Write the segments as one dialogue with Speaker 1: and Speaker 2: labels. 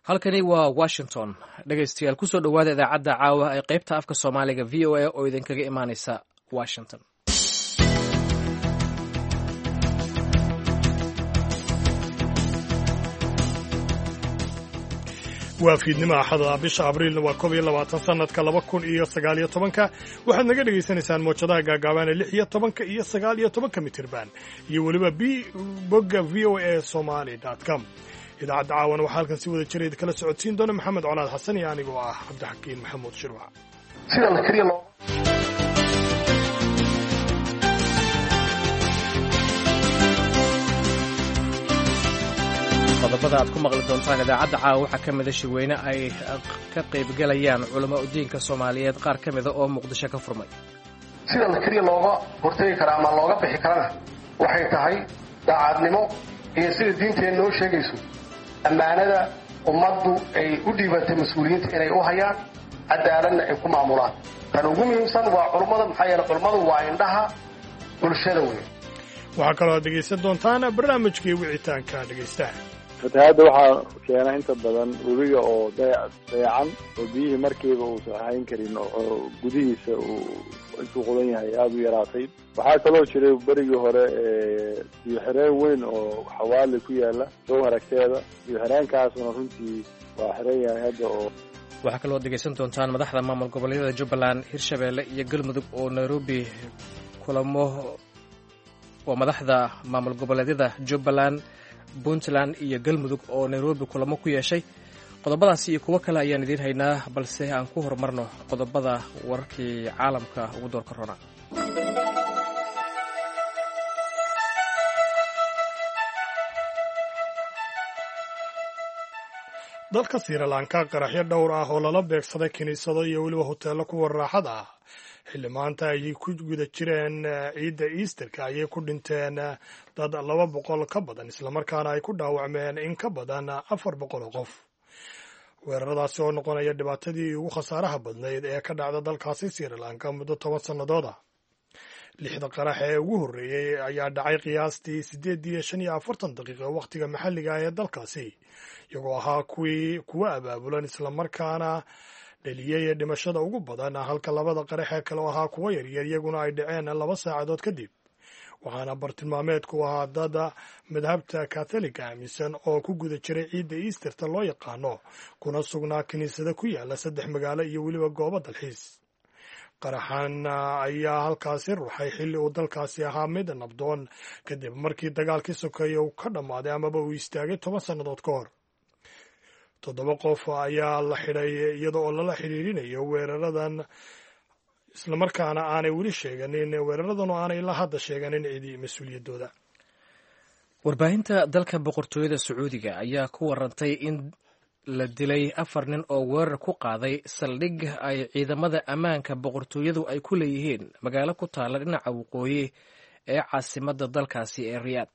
Speaker 1: halkani waa washington dhegaystayaal kusoo dhowaada idaacadda caawa ee qaybta afka soomaaliga v o a oo idinkaga imaaneysa washington.
Speaker 2: waa fiidnimo axada bisha abriilna waa 21 sanadka 2019 waxaad naga dhegaysanaysaan moojadaha gaagaaban ee 16 iyo 19 mitirban iyo weliba bogga voasomali.com. idaacadda caawan waxaa halkan si wada jira kala socodsiin doona maxamed colaad xasan iyo anigoo ah cabdixakiin maxamuud shirwac.
Speaker 1: qodobada aad ku maqli doontaan idaacadda caawa waxaa ka mida shirweyne ay ka qaybgalayaan culamo udiinka soomaaliyeed qaar ka mida oo muqdisho ka furmay.
Speaker 3: sida la keliya looga hortegi karaa ama looga bixi karana waxay tahay daacadnimo iyo sida diinteena noo sheegayso ammaanada ummaddu ay u dhiibatay mas-uuliyiinta inay u hayaan cadaaladna ay ku maamulaan. tan ugu muhiimsan waa culummada, maxaa yeele culummadu waa indhaha bulshada weyn.
Speaker 2: waxaa kaloo aad dhegaysan doontaan barnaamijkii wicitaanka dhegaystaha.
Speaker 4: fatahaadda waxaa keena inta badan webiga oo dayacan oo biyihii markiiba uusan ahayn karin oo gudihiisa intuu qodan yahay aada u yaraatay. waxaa kaloo jiray berigii hore biyo xireen weyn oo xawaali ku yaala soo haragteeda. biyo xireenkaasuna runtii waa xiran yahay hadda. oo
Speaker 1: waxaa kaloo ad dhegaysan doontaan madaxda maamul goboleedyada jubbaland, hirshabeelle iyo galmudug oo nairobi kulamo waa madaxda maamul goboleedyada jubbaland, puntland iyo galmudug oo nairobi kulamo ku yeeshay. qodobadaasi iyo kuwo kale ayaan idiin haynaa, balse aan ku horumarno qodobada wararkii caalamka ugu doorka rona.
Speaker 2: dalka Sri Lanka qaraxyo dhowr ah oo lala beegsaday kiniisado iyo weliba hoteello kuwa raaxada ah xilli maanta ayay ku guda jireen ciidda Easterka ayay ku dhinteen dad 200 ka badan, islamarkaana ay ku dhaawacmeen in ka badan 400 qof. weeraradaasi oo noqonaya dhibaatadii ugu khasaaraha badnayd ee ka dhacda dalkaasi Sri Lanka muddo 10 sannadood ah. 6 qarax ee ugu horreeyay ayaa dhacay qiyaastii 8:45 daqiiqo waqtiga maxalliga ah ee dalkaasi, iyagoo ahaa kuwa abaabulan islamarkaana dhaliyay dhimashada ugu badan, halka labada qarax ee kale ahaa kuwa yaryar iyaguna ay dhaceen 2 saacadood kadib. waxaana bartilmaameedku ahaa dad madhabta Catholic aaminsan oo ku guda jiray ciidda Easterta loo yaqaano, kuna sugnaa kiniisada ku yaala 3 magaalo iyo weliba goobo dalxiis. qaraxan ayaa halkaasi ruuxay xilli uu dalkaasi ahaa mid nabdoon kadib markii dagaalkii sokeeye uu ka dhammaaday amaba uu istaagay 10 sannadood ka hor. 7 qof ayaa la xidhay iyada oo lala xidhiirinayo weeraradan, islamarkaana aanay weli sheeganin weeraradan oo aanay ilaa hadda sheeganin cidi mas-uuliyaddooda.
Speaker 1: warbaahinta dalka boqortooyada sacuudiga ayaa ku warantay in la dilay 4 nin oo weerar ku qaaday saldhig ay ciidamada ammaanka boqortooyadu ay ku leeyihiin magaalo ku taala dhinaca waqooyi ee caasimadda dalkaasi ee riyaad.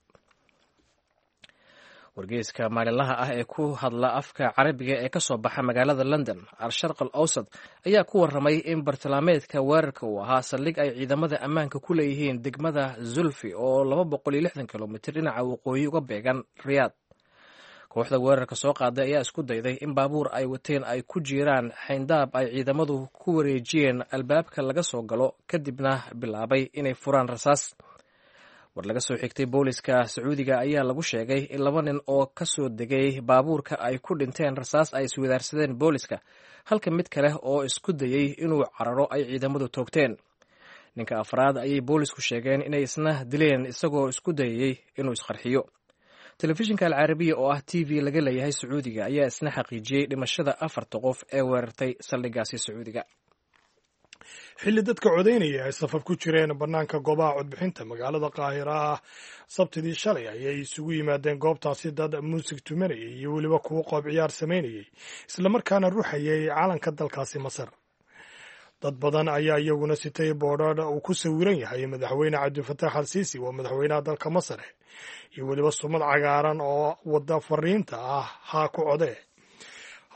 Speaker 1: wargeyska maalinlaha ah ee ku hadla afka carabiga ee ka soo baxa magaalada london, al-sharq al-awsad, ayaa ku warramay in bartilmaameedka weerarka uu ahaa saldhig ay ciidamada ammaanka ku leeyihiin degmada zulfi oo 260 kilomitir dhinaca waqooyi uga beegan riyaad. kooxda weerarka soo qaaday ayaa isku dayday in baabuur ay wateen ay ku jiraan xayndaab ay ciidamadu ku wareejiyeen albaabka laga soo galo, kadibna bilaabay inay furaan rasaas. war laga soo xigtay booliska sacuudiga ayaa lagu sheegay in 2 nin oo ka soo degay baabuurka ay ku dhinteen rasaas ay iswadaarsadeen booliska, halka mid kale oo isku dayey inuu cararo ay ciidamadu toogteen. ninka afraad ayay boolisku sheegeen inay isna dileen isagoo isku dayayey inuu isqarxiyo. telefishinka alcarabiya oo ah TV laga leeyahay sacuudiga ayaa isna xaqiijiyey dhimashada 4 qof ee weerartay saldhigaasi sacuudiga.
Speaker 2: xilli dadka codaynaya ay safaf ku jireen bannaanka goobaha codbixinta magaalada qaahira ah sabtidii shalay ayay isugu yimaadeen goobtaasi dad muusig tumanayay iyo weliba kuwo qoob ciyaar samaynayay, islamarkaana ruuxayay calanka dalkaasi Masar. dad badan ayaa iyaguna sitay boodhadh uu ku sawiran yahay madaxweyne cabdilfataax al-siisi, waa madaxweynaha dalka Masar, iyo weliba sumad cagaaran oo wada fariinta ah haa ku codee.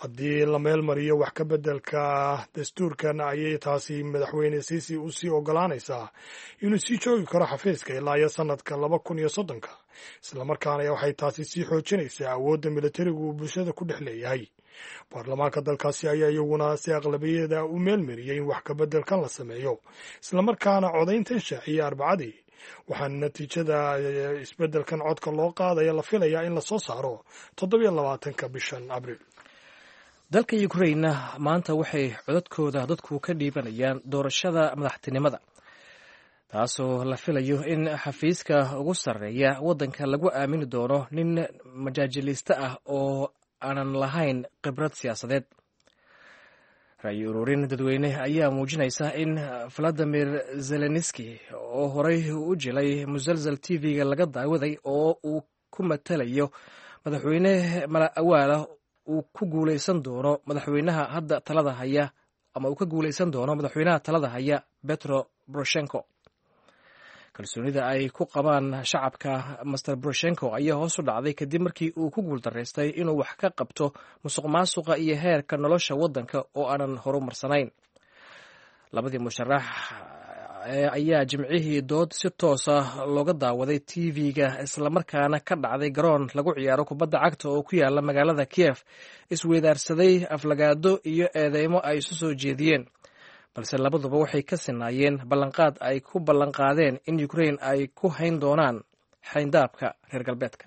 Speaker 2: haddii la meel mariyo wax ka beddelka dastuurkan ayay taasi madaxweyne siisi u sii ogolaanaysaa inuu sii joogi karo xafiiska ilaa iyo sanadka 2030 islamarkaana waxay taasi sii xoojinaysaa awoodda militarigu uu bulshada ku dhex leeyahay. baarlamaanka dalkaasi ayaa iyaguna si aqlabiyada u meelmariyey in wax ka beddelkan la sameeyo islamarkaana codayntan shaaciyey Arbacadii, waxaana natiijada isbeddelkan codka loo qaadaya la filayaa in lasoo saaro 27 bishan Abriil.
Speaker 1: dalka Ukraine maanta waxay codadkooda dadku ka dhiibanayaan doorashada madaxtinimada, taasoo la filayo in xafiiska ugu sarreeya waddanka lagu aamini doono nin majaajiliste ah oo aanan lahayn khibrad siyaasadeed. ra'yi ururin dadweyne ayaa muujinaysa in Vladimir Zelensky oo horey u jilay musalsal TV-ga laga daawaday oo uu ku matalayo madaxweyne mala-awaala uu ku guuleysan doono madaxweynaha hadda talada haya ama uu ka guuleysan doono madaxweynaha talada haya Petro Poroshenko. kalsoonida ay ku qabaan shacabka Mr. Poroshenko ayaa hoos u dhacday kadib markii uu ku guuldareystay inuu wax ka qabto musuqmaasuqa iyo heerka nolosha waddanka oo aanan horumarsanayn. labadii musharax ayaa jimcihii dood si toos ah looga daawaday TV-ga islamarkaana ka dhacday garoon lagu ciyaaro kubadda cagta oo ku yaala magaalada Kiev isweydaarsaday aflagaado iyo eedeymo ay isu soo jeediyeen, balse labaduba waxay ka sinaayeen ballanqaad ay ku ballanqaadeen in Ukraine ay ku hayn doonaan xayndaabka reer galbeedka.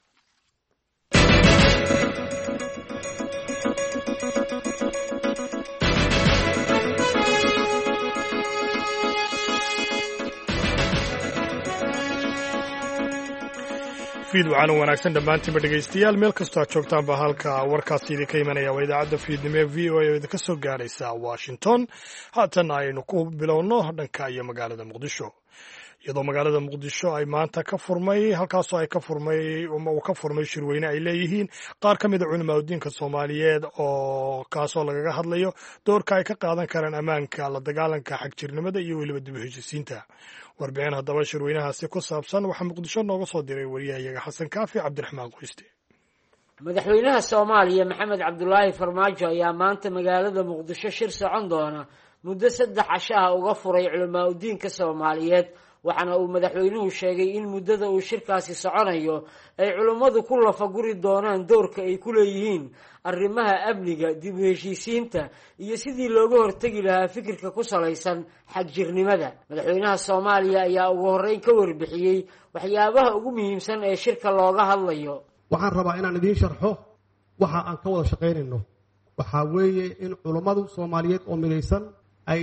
Speaker 2: fiid waxaana wanaagsan dhammaantiinba dhegaystayaal meel kastoo aad joogtaanba halka warkaasi idinka imanaya waa idaacadda fiidnimo ee v o a oo idinka soo gaaraysa Washington. haatan aynu ku bilowno dhanka iyo magaalada Muqdisho, iyadoo magaalada Muqdisho ay maanta ka furmay halkaasoo ay ka furmay uu ka furmay shirweyne ay leeyihiin qaar ka mid a culimaadudiinka Soomaaliyeed oo kaasoo lagaga hadlayo doorka ay ka qaadan karaan ammaanka, la dagaalanka xagjirnimada iyo weliba dib u heshiisiinta. warbixin haddaba shirweynahaasi ku saabsan waxaa Muqdisho nooga soo diray wariyahayaga Xasan Kaafi Cabdiraxmaan Qoyste.
Speaker 5: madaxweynaha Soomaaliya Maxamed Cabdullaahi Farmaajo ayaa maanta magaalada Muqdisho shir socon doona muddo 3 casho ah uga furay culimaadudiinka Soomaaliyeed, waxaana uu madaxweynuhu sheegay in muddada uu shirkaasi soconayo ay culimmadu ku lafaguri doonaan doorka ay ku leeyihiin arrimaha amniga, dib u heshiisiinta iyo sidii looga hortegi lahaa fikirka ku salaysan xagjirnimada. madaxweynaha Soomaaliya ayaa ugu horreyn ka warbixiyey waxyaabaha ugu muhiimsan ee shirka looga hadlayo.
Speaker 6: waxaan rabaa inaan idiin sharxo waxa aan ka wada shaqaynayno. waxaa weeye in culimmadu Soomaaliyeed oo midaysan ay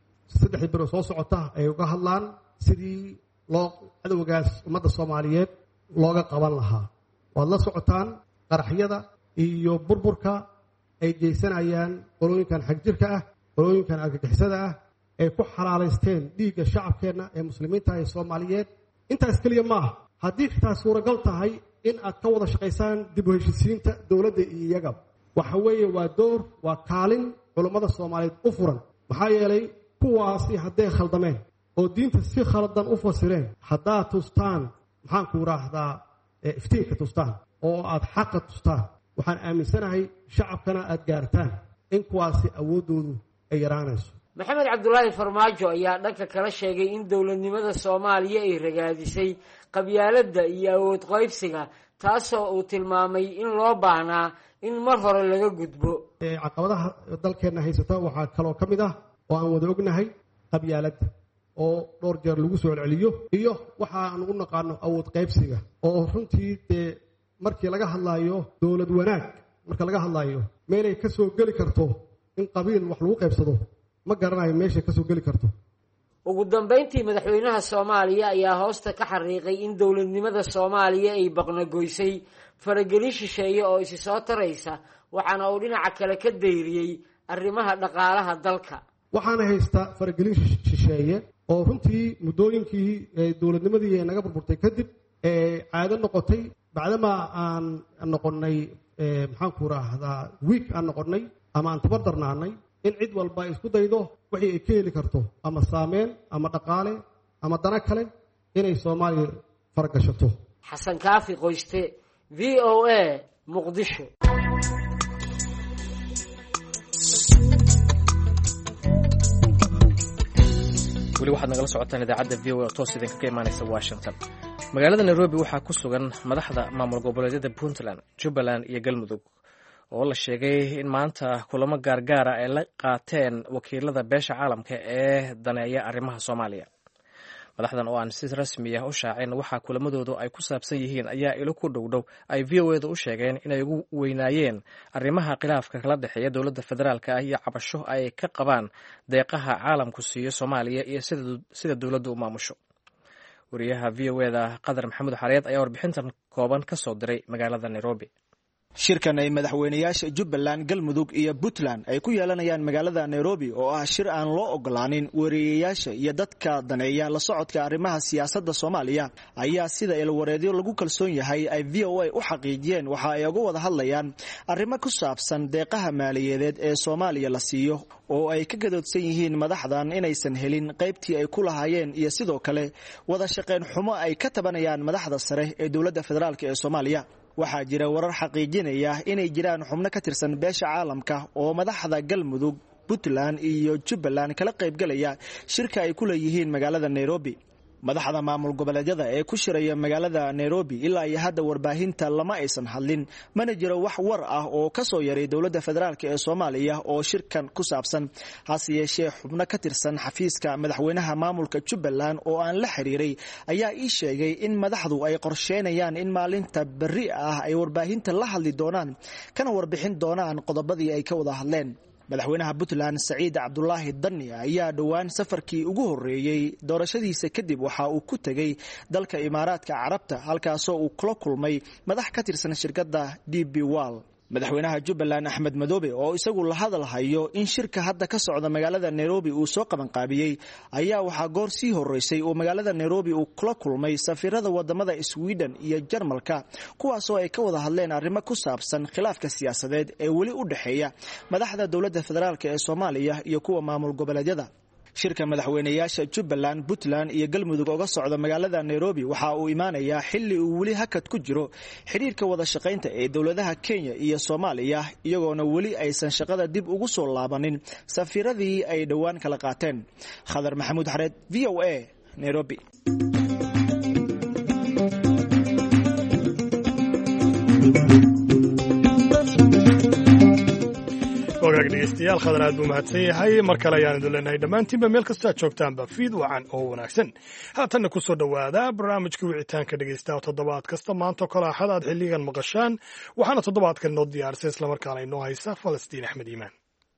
Speaker 6: 3 biro soo socota ay uga hadlaan sidii loo cadowgaas ummadda Soomaaliyeed looga qaban lahaa. waad la socotaan qaraxyada iyo burburka ay geysanayaan qolooyinkan xagjirka ah, qolooyinkan argagixisada ah ee ku xalaalaysteen dhiigga shacabkeenna ee muslimiinta ee Soomaaliyeed. intaas kaliya maaha, haddii xitaa suuragal tahay in aad ka wada shaqaysaan dib u heshiisiinta dowladda iyo iyaga, waxa weeye waa door, waa kaalin culummada Soomaaliyeed u furan. maxaa yeelay kuwaasi hadday khaldameen oo diinta si khaladan u fasireen, haddaad tustaan maxaan ku raahdaa iftiinka tustaan oo aad xaqa tustaan, waxaan aaminsanahay shacabkana aad gaartaan in kuwaasi awooddoodu ay yaraanayso.
Speaker 5: Maxamed Cabdullaahi Farmaajo ayaa dhanka kala sheegay in dowladnimada Soomaaliya ay ragaadisay qabyaaladda iyo awood qaybsiga, taasoo uu tilmaamay in loo baahnaa in mar hore laga gudbo.
Speaker 6: caqabadaha dalkeenna haysata waxaa kaloo ka mid ah oo aan wada ognahay qabyaaladda oo dhowr jeer lagu soo celceliyo, iyo waxa aan u naqaano awood qaybsiga oo runtii dee markii laga hadlaayo dowlad wanaag, marka laga hadlaayo meelay ka soo geli karto in qabiil wax lagu qaybsado ma garanayo meeshay ka soo geli karto.
Speaker 5: ugu dambeyntii madaxweynaha Soomaaliya ayaa hoosta ka xariiqay in dowladnimada Soomaaliya ay baqnagoysay faragelin shisheeye oo isi soo taraysa, waxaana uu dhinaca kale ka dayriyey arrimaha dhaqaalaha dalka.
Speaker 6: waxaana haysta faragelin shisheeye oo runtii muddooyinkii dowladnimadii naga burburtay kadib caado noqotay, bacdama aan noqonnay maxaan ku raahdaa wiik aan noqonnay ama aan tabardarnaanay, in cid walba ay isku daydo wixii ay ka heli karto ama saameyn ama dhaqaale ama dana kale inay Soomaaliya faragashato.
Speaker 5: Xasan Kaafi Qoyste, VOA, Muqdisho.
Speaker 1: weli waxaad nagala socotaan idaacadda v o a oo toos idinka ka imaanaysa washington. magaalada nairobi waxaa ku sugan madaxda maamul goboleedyada puntland, jubbaland iyo galmudug oo la sheegay in maanta kulamo gaargaara ay la qaateen wakiilada beesha caalamka ee daneeya arrimaha soomaaliya. madaxdan oo aan si rasmi ah u shaacin waxaa kulamadoodu ay ku saabsan yihiin ayaa ilo ku dhowdhow ay v o eda u sheegeen inay ugu weynaayeen arrimaha khilaafka kala dhexeeya dowladda federaalk ah iyo cabasho ay ka qabaan deeqaha caalamku siiyo soomaaliya iyo sida dowladdu u maamusho. wariyaha v o eda qadar maxamuud xareed ayaa warbixintan kooban ka soo diray magaalada nairobi.
Speaker 7: shirkan ay madaxweynayaasha jubbaland, galmudug iyo puntland ay ku yeelanayaan magaalada nairobi oo ah shir aan loo ogolaanin wariyeyaasha iyo dadka daneeya la socodka arrimaha siyaasadda soomaaliya ayaa sida ilwareedyo lagu kalsoon yahay ay v o a u xaqiijiyeen waxa ay uga wada hadlayaan arrimo ku saabsan deeqaha maaliyadeed ee soomaaliya la siiyo oo ay ka gadoodsan yihiin madaxdan inaysan helin qaybtii ay ku lahaayeen iyo sidoo kale wada shaqayn xumo ay ka tabanayaan madaxda sare ee dowladda federaalk ee soomaaliya. waxaa jira warar xaqiijinaya inay jiraan xubno ka tirsan beesha caalamka oo madaxda galmudug, puntland iyo jubbaland kala qaybgalaya shirka ay ku leeyihiin magaalada nairobi. madaxda maamul goboleedyada ee ku shiraya magaalada nairobi ilaa iyo hadda warbaahinta lama aysan hadlin, mana jiro wax war ah oo ka soo yaray dowladda federaalk ee soomaaliya oo shirkan ku saabsan. hase yeeshee xubno ka tirsan xafiiska madaxweynaha maamulka jubbaland oo aan la xiriiray ayaa ii sheegay in madaxdu ay qorsheynayaan in maalinta berri ah ay warbaahinta la hadli doonaan kana warbixin doonaan qodobadii ay ka wada hadleen. madaxweynaha puntland saciid cabdulaahi dani ayaa dhowaan safarkii ugu horeeyey doorashadiisa kadib waxa uu ku tegey dalka imaaraadka carabta, halkaasoo uu kula kulmay madax ka tirsan shirkadda DP World. madaxweynaha jubbaland axmed madoobe oo isagu la hadal hayo in shirka hadda ka socda magaalada nairobi uu soo qabanqaabiyey ayaa waxaa goor sii horeysay oo magaalada nairobi uu kula kulmay safiirada wadamada sweden iyo jarmalka, kuwaasoo ay ka wada hadleen arrimo ku saabsan khilaafka siyaasadeed ee weli u dhexeeya madaxda dowladda federaalk ee soomaaliya iyo kuwa maamul goboleedyada. shirka madaxweynayaasha jubbaland, puntland iyo galmudug oga socda magaalada nairobi waxa uu imaanayaa xilli uu weli hakad ku jiro xidhiirka wada shaqaynta ee dowladaha kenya iyo soomaaliya, iyagoona weli aysan shaqada dib ugu soo laabanin safiiradii ay dhowaan kala qaateen. khadar maxamuud xareed, v o a, nairobi.
Speaker 2: wagaag dhegeystayaal, khadar aad buu mahadsan yahay. mar kale ayaan idin leenahay dhammaantiinba meel kastoo aad joogtaanba fiid wacan oo wanaagsan. haatanna ku soo dhowaada barnaamijka wicitaanka dhegeysta oo toddobaad kasta maantao kale axad aad xilligan maqashaan, waxaana toddobaadkan inoo diyaarisay islamarkaana inoo haysa falastiin axmed iimaan.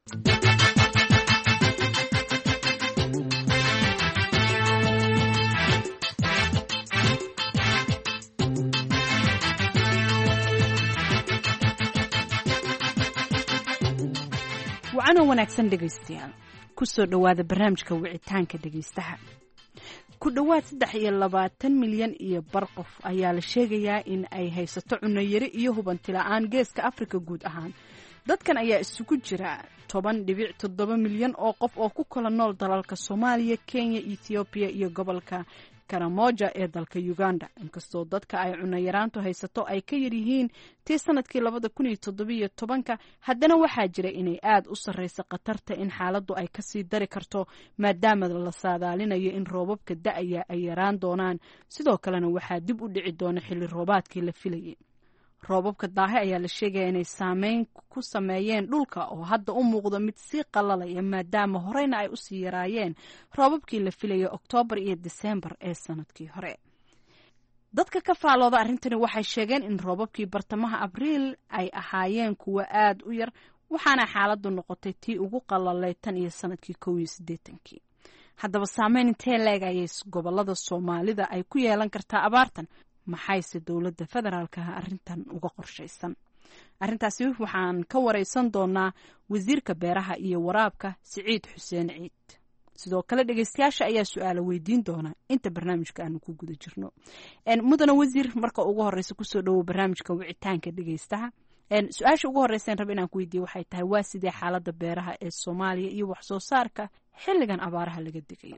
Speaker 8: wacanoo wanaagsan dhegaystayaal, ku soo dhowaada barnaamijka wicitaanka dhegaystaha. ku dhowaad 23 milyan iyo bar qof ayaa la sheegayaa in ay haysato cunno yari iyo hubanti la'aan geeska Afrika guud ahaan. dadkan ayaa isugu jira 10.7 milyan oo qof oo ku kala nool dalalka Soomaaliya, Kenya, Ethiopia iyo gobolka Karamoja ee dalka Uganda. inkastoo dadka ay cunno yaraantu haysato ay ka yar yihiin tii sanadkii 2017, haddana waxaa jira inay aad u sarreyso khatarta in xaaladdu ay kasii dari karto maadaama la saadaalinayo in roobabka da'aya ay yaraan doonaan, sidoo kalena waxaa dib u dhici doona xilli roobaadkii la filayay. roobabka daahe ayaa la sheegaya inay saameyn ku sameeyeen dhulka oo hadda u muuqdo mid sii qalalaya maadaama horeyna ay usii yaraayeen roobabkii la filayay Oktoobar iyo Diseembar ee sanadkii hore. dadka ka faalooda arrintani waxay sheegeen in roobabkii bartamaha Abriil ay ahaayeen kuwa aad u yar, waxaana xaaladdu noqotay tii ugu qalalay tan iyo sanadkii 1980. haddaba saameyn intee leeg ayay gobolada Soomaalida ay ku yeelan kartaa abaartan, maxayse dowladda federaalka arrintan uga qorshaysan? arrintaasi waxaan ka wareysan doonaa wasiirka beeraha iyo waraabka Siciid Xuseen Ciid. sidoo kale dhageystayaasha ayaa su'aalo weydiin doona inta barnaamijka aanu ku guda jirno. mudana wasiir, marka ugu horeysa kusoo dhawow barnaamijka wicitaanka dhageystaha. su-aasha ugu horeysa rab inaan ku weydiiyo waxay tahay, waa sidee xaaladda beeraha ee Soomaaliya iyo wax soo saarka xilligan abaaraha laga digayo?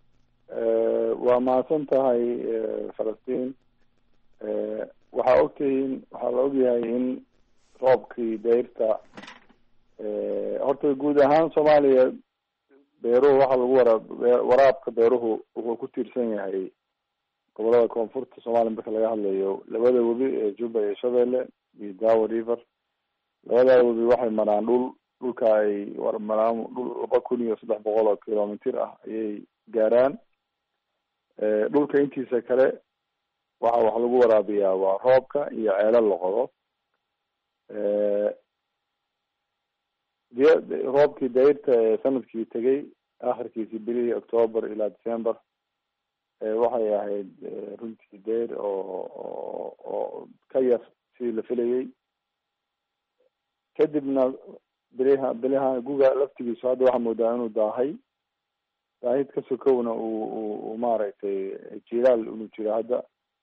Speaker 4: waa mahadsan tahay Falastiin. waxaa ogtihiin, waxaa la ogyahay in roobkii dayrta horta guud ahaan Soomaaliya beeruhu waxaa lagu waraabka beeruhu wuxuu ku tiirsan yahay gobolada koonfurta soomaaliya marka laga hadlayo labada webi ee Juba iyo Shabeelle iyo Dawa River. labada webi waxay maraan dhulka ay maraan dhul 2300 kilomitir ah ayay gaaraan. Dhulka intiisa kale waxa wax lagu waraabiyaa waa roobka iyo ceelal la qodo. roobkii dayrta sanadkii tagay akhirkiisii bilihii October ilaa December waxay ahayd runtii dayr oo ka yar sidii la filayay. kadibna biliha guga laftigiisu hadda waxaa moodaa inuu daahid ka sokowna uu maaragtay jilaal inuu jiro hadda.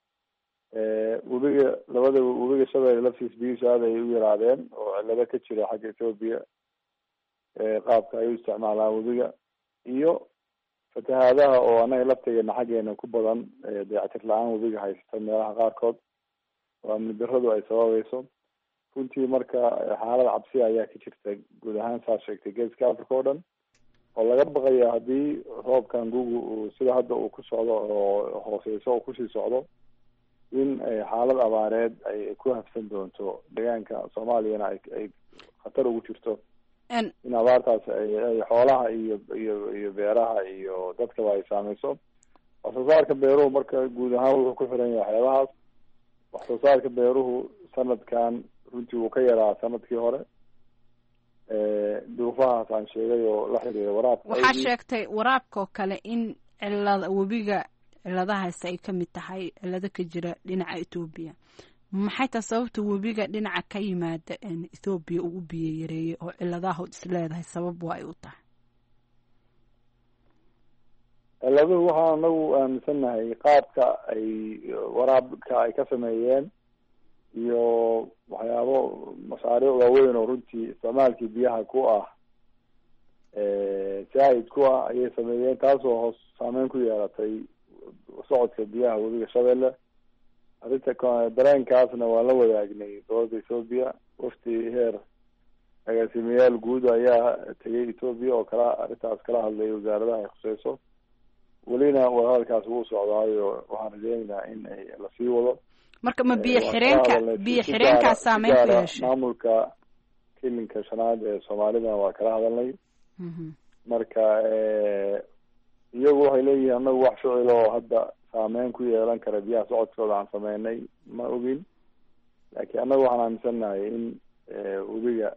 Speaker 4: webiga Shabeelle laftiis biyihiisu aad ay u yaraadeen oo cilado ka jira xagga Ethiopia qaabka ay u isticmaalaan webiga iyo fatahaadaha oo anaga lafteena xaggeena ku badan dayactir la-aan webiga haysata meelaha qaarkood oo amni darradu ay sababayso. runtii marka xaalad cabsi ayaa ka jirta guud ahaan saa sheegtay geeska Africa oo dhan oo laga baqaya haddii roobkan gugu sida hadda uu ku socdo oo hooseyso oo kusii socdo in xaalad abaareed ay ku hafsan doonto deegaanka Soomaaliyana ay khatar ugu jirto in abaartaas ay xoolaha iyo beeraha iyo dadkaba ay saameyso. wax soo saarka beeruhu marka guud ahaan wuxuu ku xiran yahay waxyaabahaas. wax soo saarka beeruhu sanadkan runtii wuu ka yaraa sanadkii hore duufahaas aan sheegay oo la xiriira waraabka.
Speaker 8: waxaa sheegtay waraabka oo kale in webiga ciladahaasi ay kamid tahay cilado ka jira dhinaca Ethiopia. maxay tahay sababta webiga dhinaca ka yimaada Ethiopia uu biyo yareeyay oo ciladaha isleedahay sabab waa ay u tahay?
Speaker 4: ciladu waxaa anagu aaminsanahay qaabka ay waraabka ay ka sameeyeen iyo waxyaabo mashaariic waaweyn oo runtii isticmaalkii biyaha ku ah zaid ku ah ayay sameeyeen taasoo hoos saameyn ku yeelatay socodka biyaha webiga Shabeelle. arrinta dareenkaasna waa la wadaagnay dowladda Ethiopia. wafti heer agaasimayaal guud ayaa tegay Ethiopia oo arrintaas kala hadlay wasaaradaha ay khuseyso. welina wadahadalkaas wuu socdaayo waxaan rajeynaynaa in ay lasii wado.
Speaker 8: marka ma biyo xireenka saameyn ku yeeshay?
Speaker 4: maamulka kilinka shanaad ee Soomaalida waa kala hadalnay. marka iyagu waxay leeyihiin anagu wax ficil oo hadda saameyn ku yeelan kara biyaha socodkooda aan sameynay ma ogin. laakiin anagu waxaan aaminsanahay in webiga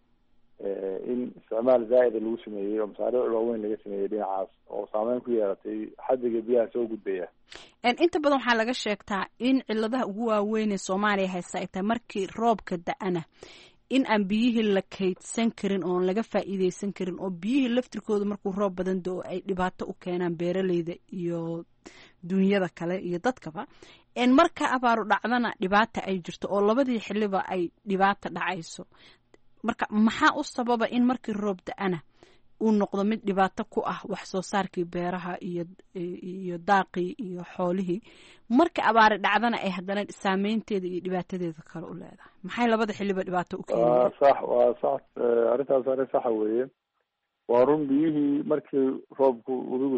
Speaker 4: in isticmaal zaa'ida lagu sameeyey oo masaariic waaweyn laga sameeyey dhinacaas oo saameyn ku yeelatay xaddiga biyaha soo gudbaya.
Speaker 8: inta badan waxaa laga sheegtaa in ciladaha ugu waaweyn ee Soomaaliya haysta ay tahay markii roobka da'ana in aan biyihii la kaydsan karin oo laga faa'iideysan karin oo biyihii laftirkooda markuu roob badan da'o ay dhibaato u keenaan beeraleyda iyo dunyada kale iyo dadkaba. marka abaaru dhacdana dhibaata ay jirto oo labadii xilliba ay dhibaata dhacayso. marka maxaa u sababa in markii roob da'ana uu noqdo mid dhibaato ku ah wax soo saarkii beeraha iyo daaqii iyo xoolihii marka abaar dhacdana ay haddana saameynteeda iyo dhibaatadeeda kale u leedahay? maxay labada xilliba dhibaato u keenayaan?
Speaker 4: waa sax arrintaas arrin saxa weeye. waa run biyihii markii roobku webigu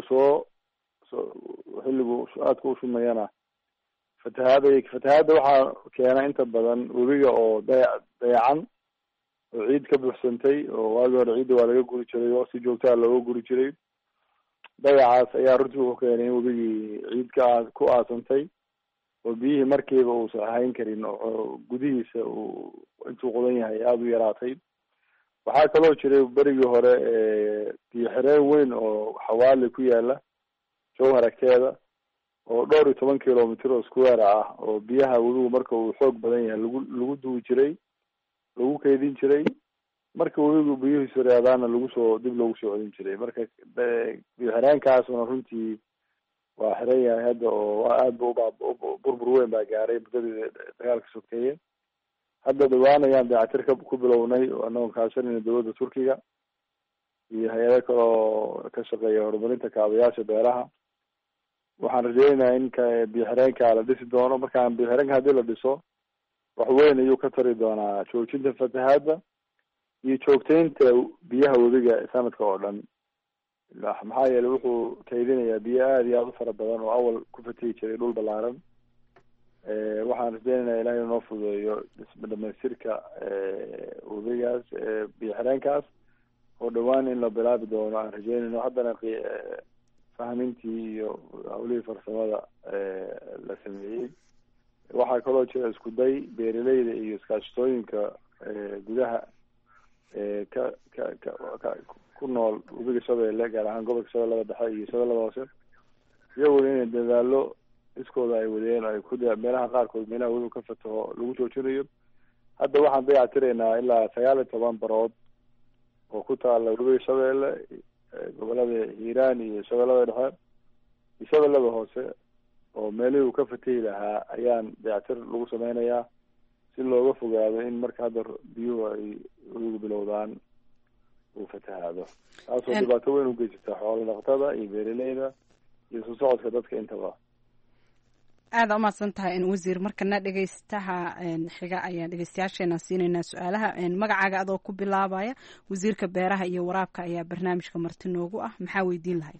Speaker 4: xilligu aadka u shumayana fatahaada waxaa keena inta badan webiga oo dayacan oo ciid ka buuxsantay oo waagi hore ciidda waa laga guri jiray oo si joogtaa looga guri jiray. dayacaas ayaa runtii wuxuu keenay in webigii ciid ku aasantay oo biyihii markiiba uusan ahayn karin oo gudihiisa intuu qodan yahay aada u yaraatay. waxaa kaloo jiray berigii hore biyo xireen weyn oo xawaali ku yaala jowhar agteeda oo 12 kilomitir oo square ah oo biyaha webigu marka uu xoog badan yahay lagu duwi jiray lagu kaydin jiray. marka webigu biyuhiisu reedaana dib loogu soo celin jiray. marka biyo xireenkaasuna runtii waa xiran yahay hadda oo aad burbur weyn baa gaaray muddadii dagaalka sokeeye. hadda dhawaan ayaan dayactir ku bilownay oo anagoo kaashanayna dowladda Turkiga iyo hay-ado kale oo ka shaqeeya horumarinta kaabayaasha beeraha. waxaan rajeynayaa in biyo xireenka la dhisi doono. markaan biyo xireenka haddii la dhiso wax weyn ayuu ka tari doonaa joojinta fatahaadda iyo joogteynta biyaha webiga sanadka oo dhan. maxaa yeelay wuxuu kaydinayaa biyo aada iyo aada u fara badan oo awal ku fatihi jiray dhul balaaran. waxaan rajeynaynaa ilahay inoo fududeeyo dhamaystirka webigaas biyo xireenkaas oo dhawaan in la bilaabi doono aan rajeynayno. haddana fahmintii iyo hawlihii farsamada la sameeyey. waxaa kaloo jira isku day beeraleyda iyo iskaashatooyinka gudaha ku nool webiga shabeelle, gaar ahaan gobolka shabeellada dhexe iyo shabeellada hoose, iyaguna inay dadaalo iskooda ay wadeen ay meelaha qaarkood meelaha webiga ka fataho lagu joojinayo. hadda waxaan dayactiraynaa ilaa 19 barood oo ku taala webiga shabeelle, gobolada hiiraan iyo shabeellada dhexe iyo shabeellada hoose, oo meelihii uu ka fatahi lahaa ayaan dayactir lagu sameynayaa si looga fogaado in marka hadda biyuhu ay webigu bilowdaan uu fatahaado, taasoo dhibaato weyn ugeysata xoolo dhaqatada iyo beeraleyda iyo soo socodka dadka intaba.
Speaker 8: aada umahadsan tahay wasiir. markana dhegeystaha xiga ayaan dhegeystayaasheena siinaynaa su-aalaha. magacaaga adoo ku bilaabaya, wasiirka beeraha iyo waraabka ayaa barnaamijka marti noogu ah, maxaa weydiin lahayd?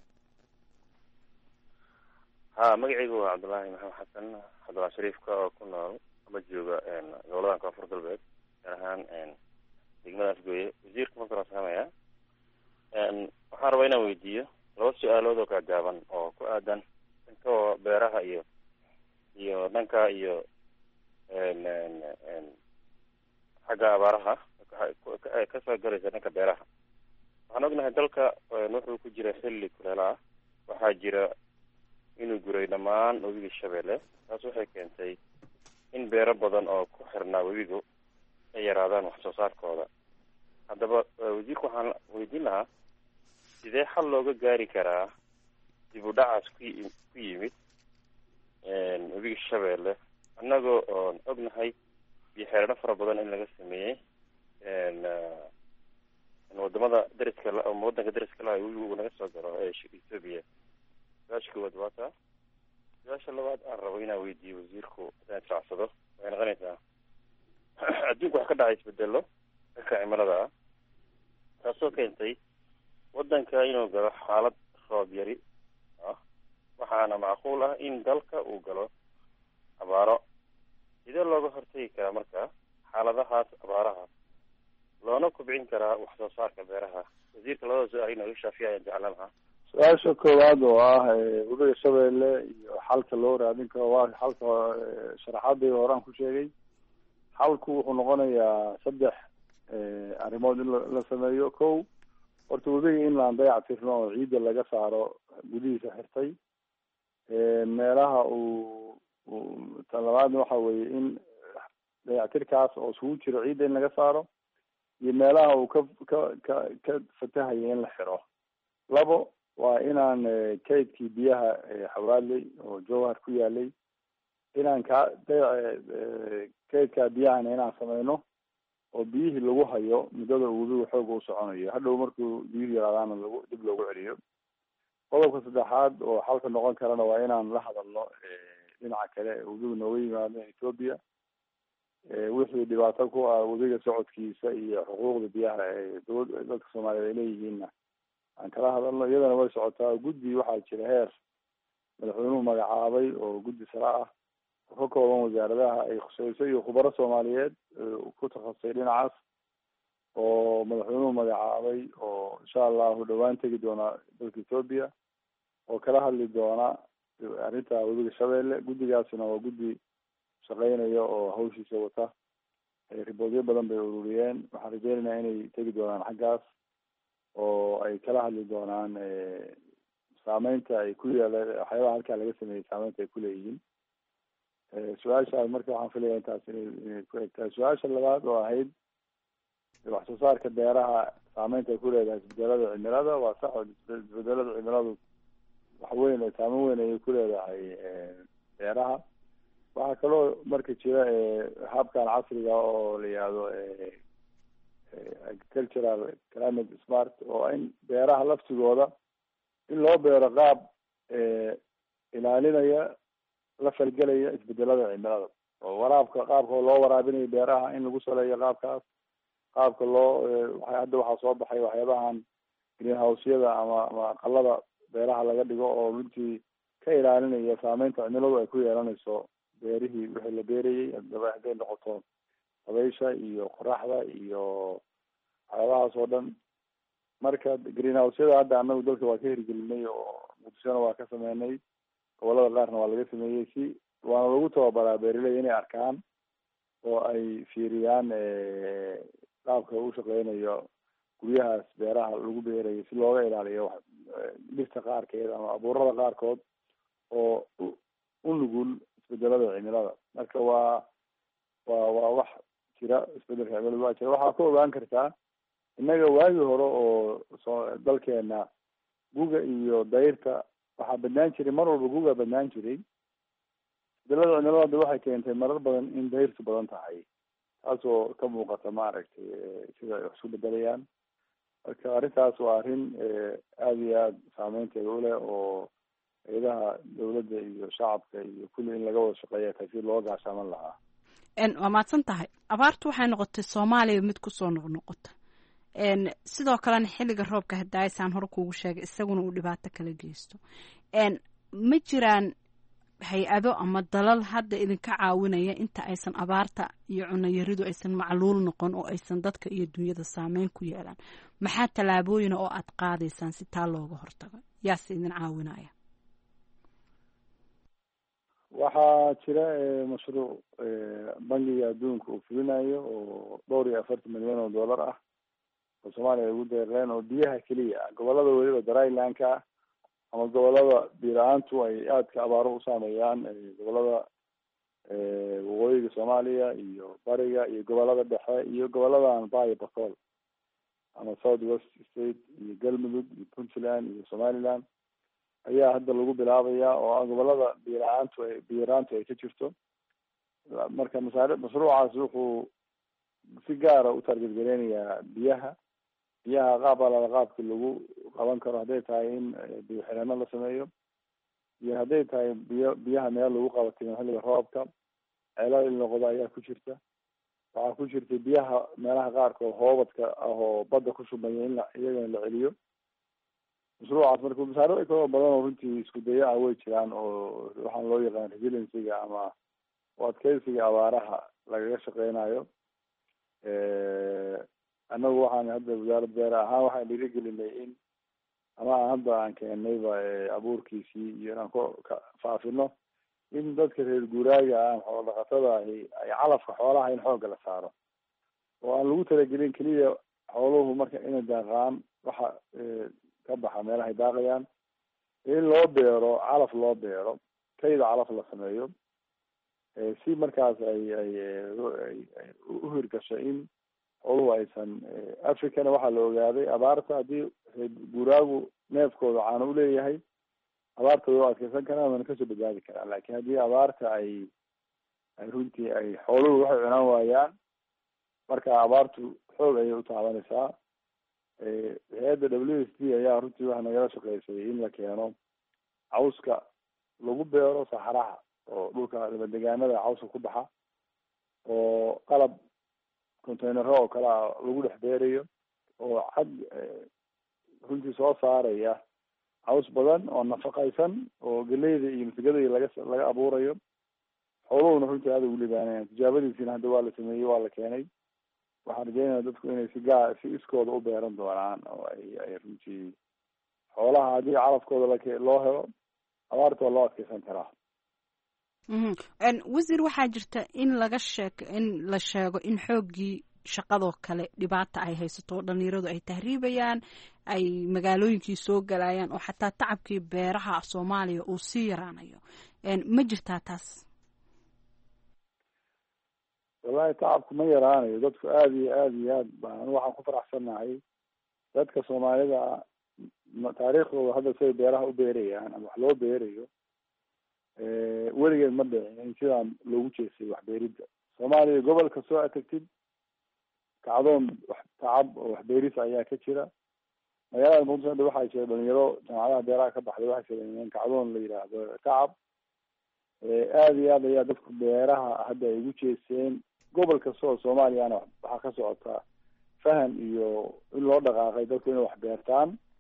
Speaker 9: magacaygu waa cabdullaahi maxamed xasan cabdullahi shariifka oo ku nool ama jooga goboladan koonfur galbeed, gaar ahaan degmada afgooye. wasiirka marka samaya waxaan rabaa inaan weydiiyo 2 su-aalood oo kala gaaban oo ku aadan dhanka beeraha iyo dhanka iyo xagga abaaraha kasoo galaysa dhanka beeraha. waxaan ognahay dalka wuxuu ku jira xilli kuleela ah, waxaa jira inuu guray dhammaan webiga shabeelle. taas waxay keentay in beero badan oo ku xirnaa webigu ay yaraadaan wax soo saarkooda. haddaba wasiirka waxaan weydiin lahaa sidee xal looga gaari karaa dib u dhacaas ku yimid webiga shabeelle, annagoo oon ognahay biyo xereeno fara badan in laga sameeyey wadamada dariska wadanka dariska laha webigu naga soo galo ee Ethiopia. su-aasha koowaad waa taa. su-aasha labaad aan rabo inaan weydiiyo wasiirku hadaan israacsado waxay noqonaysaa adduunku wax ka dhacay isbedelo dhanka cimilada ah, taasoo keentay wadanka inuu galo xaalad roob yari ah, waxaana macquul ah in dalka uu galo abaaro. sidee looga hortagi karaa marka xaaladahaas abaaraha loona kobcin karaa wax soo saarka beeraha? wasiirka labada su-aal inuu shaafiya ayaan jeclaan lahaa.
Speaker 4: su-aasha koowaad oo ah webiga shabeelle iyo xalka loo raadin karo waa xalka sharaxaadii horaan ku sheegay. xalku wuxuu noqonayaa 3 arrimood in la sameeyo. kow, horta webiga in laan dayactirno oo ciidda laga saaro gudihiisa xirtay. meelaha tan labaadna waxa weeye in dayactirkaas oo isugu jiro ciidda in laga saaro iyo meelaha uu ka fatahaya in la xiro. 2 waa inaan kaydkii biyaha xawraadley oo jowhar ku yaalay inaan kaydkaa biyahana inaan sameyno oo biyihii lagu hayo muddada uu webigu xooga u soconayo, hadhow markuu biyuhu yaraadaana dib loogu celiyo. qodobka 3aad oo xalka noqon karana waa inaan la hadalno dhinaca kale webigu nooga yimaado Ethiopia, wixii dhibaato ku ah webiga socodkiisa iyo xuquuqda biyaha ee dadka Soomaaliyeed ay leeyihiinna aan kala hadalno. iyadana way socotaa. guddi waxaa jira heer madaxweynuhu magacaabay oo guddi sare ah oo ka kooban wasaaradaha ay khusayso iyo khubaro Soomaaliyeed ku takhasusay dhinacaas oo madaxweynuhu magacaabay oo insha allahu dhawaan tegi doona dalka Ethiopia oo kala hadli doona arrinta webiga shabeelle. guddigaasina waa guddi shaqeynaya oo hawshiisa wata. riboodyo badan bay ururiyeen. waxaan rajeynaynaa inay tegi doonaan xaggaas oo ay kala hadli doonaan saameynta ay ku yeeleen waxyaabaha halkaa laga sameeyey, saameynta ay kuleeyihiin. su-aashaas marka waxaan filaya intaas inay ku egtahay. su-aasha labaad oo ahayd wax soo saarka beeraha saameynta ay ku leedahay isbedelada cimilada, waa sax. isbedelada cimiladu wax weyn saameyn weyn ayay ku leedahay beeraha. waxaa kaloo marka jira habkan casriga oo la yihahdo agricultural climate smart, oo in beeraha laftigooda in loo beero qaab ilaalinaya la falgelaya isbedelada cimilada, oo qaabka loo waraabinayo beeraha in lagu saleeyo qaabkaas. qaabka hadda waxaa soo baxay waxyaabahan greenhouseyada ama aqalada beeraha laga dhigo oo runtii ka ilaalinaya saameynta cimiladu ay ku yeelanayso beerihii wixii la beerayay hadday noqoto dabaysha iyo qoraxda iyo waxyaabahaas oo dhan. marka greenhouseyada hadda anagu dalka waa ka hirgelinay oo muqdishona waa ka sameynay, gobolada qaarna waa laga sameeyey, si waana lagu tababaraa beeraley inay arkaan oo ay fiiriyaan qaabka u shaqeynayo guryahaas beeraha lagu beerayo si looga ilaaliyo dhirta qaarkeed ama abuurada qaarkood oo u nugul isbedelada cimilada. marka waa wax jira, isbedelka cimilada waa jira. waxaa ka ogaan kartaa innaga waagii hore oo dalkeena guga iyo dayrta waxaa badnaan jiray, mar walba guga badnaan jiray. isbedelada cimilada hadda waxay keentay marar badan in dayrtu badan tahay, taasoo ka muuqata maaragtay sida ay wax isku bedelayaan. marka arrintaas waa arrin aada iyo aada saameynteeda uleh oo hay-adaha dawladda iyo shacabka iyo kulli in laga wada shaqeeya tahay si loo gaashaaman lahaa.
Speaker 8: waa mahadsan tahay. abaartu waxay noqotay soomaaliya mid kusoo noqnoqota, sidoo kalena xilliga roobka hadaayasaan hore kuugu sheegay isaguna uu dhibaato kala geysto. ma jiraan hay-ado ama dalal hadda idinka caawinaya inta aysan abaarta iyo cunayaridu aysan macluul noqon oo aysan dadka iyo dunyada saameyn ku yeelaan? maxaa tallaabooyina oo aada qaadaysaan si taa looga hortago? yaase idin caawinaya?
Speaker 4: waxaa jira mashruuc bangiga adduunka uu fulinayo oo $40 milyan ah oo soomaaliya ay ugu deeqeen oo biyaha keliya ah, gobolada weliba drylandka ah ama gobolada biyo-la-aantu ay aadka abaaro u saameeyaan, gobolada waqooyiga soomaaliya iyo bariga iyo gobolada dhexe iyo goboladan Bay Bakool ama South West State iyo Galmudug iyo Puntland iyo Somaliland ayaa hadda lagu bilaabaya oo gobolada biyo-la-aantu ay ka jirto. marka mashruucaas wuxuu si gaara u targetgareynayaa biyaha qaab alala qaabki lagu qaban karo, hadday tahay in biyo xirano la sameeyo iyo hadday tahay biyaha meel lagu qabatay xilliga roobka ceelal in noqdo ayaa ku jirta. waxaa ku jirta biyaha meelaha qaarkood hoobadka ah oo badda ku shubmaya in iyagana la celiyo. mashruucaas marka mashaariic kaloo badan oo runtii isku daya ah way jiraan oo waxaan loo yaqaan resiliencyga ama adkeysiga abaaraha lagaga shaqeynayo. anagu waxaan hadda wasaaradda beera ahaan waxaan dhiirigelinay in ama hadda aan keenayba abuurkiisii iyo inaan ka faafino in dadka reer guuraaga ah xoolo dhaqatada ahi ay calafka xoolaha in xoogga la saaro oo aan lagu talagelin keliya xooluhu marka inay daaqaan waxa ka baxa meelahay daaqayaan, in loo beero calaf, loo beero kayda calaf la sameeyo si markaas ay u hirgasho in xooluhu aysan africana waxaa la ogaaday abaarta haddii guuraagu neefkooda caano uleeyahay abaarta way u adkeysan karaan wana kasoo badbaadi karaan. laakiin haddii abaarta ay runtii ay xooluhu waxay cunaan waayaan marka abaartu xoog ayay u taabanaysaa. hay-adda WFP ayaa runtii waxa nagala shaqeysay in la keeno cawska lagu beero saxaraha oo dhulka degaanada cawska ku baxa oo qalab containero oo kale a lagu dhex beerayo oo cad runtii soo saaraya caws badan oo nafaqaysan oo galeyda iyo masagada laga abuurayo. xooluhuna runtii aada ugu libaanayaan. tijaabadiisina hadda waa la sameeyey, waa la keenay. waxaan rajeynaya dadku inay si iskooda u beeran doonaan oo ay runtii xoolaha haddii calafkooda loo helo abaarta waa loo adkeysan karaa.
Speaker 8: wasiir, waxaa jirta in la sheego in xooggii shaqadoo kale dhibaata ay haysato oo dhalinyaradu ay tahriibayaan, ay magaalooyinkii soo galayaan oo xataa tacabkii beeraha soomaaliya uu sii yaraanayo. ma jirtaa taas?
Speaker 4: wallahi tacabku ma yaraanayo, dadku aada iyo aad baan waxaan ku faraxsanahay. dadka soomaalida taariikhdooda hadda siday beeraha u beerayaan ama wax loo beerayo weligeed ma dhicin in sidaan loogu jeestay waxbeeridda. soomaaliya gobol kastoo aad tagtid kacdoon tacab oo waxbeeris ayaa ka jira. magaalada muqdisho hadda waxaa jira dhalinyaro jaamacadaha beeraha ka baxday waxay sameeyeen kacdoon la yidhaahdo tacab. aada iyo aad ayaa dadku beeraha hadda ay ugu jeesteen. gobol kasta oo soomaaliyana waxaa ka socotaa fahan iyo in loo dhaqaaqay dadku inay wax beertaan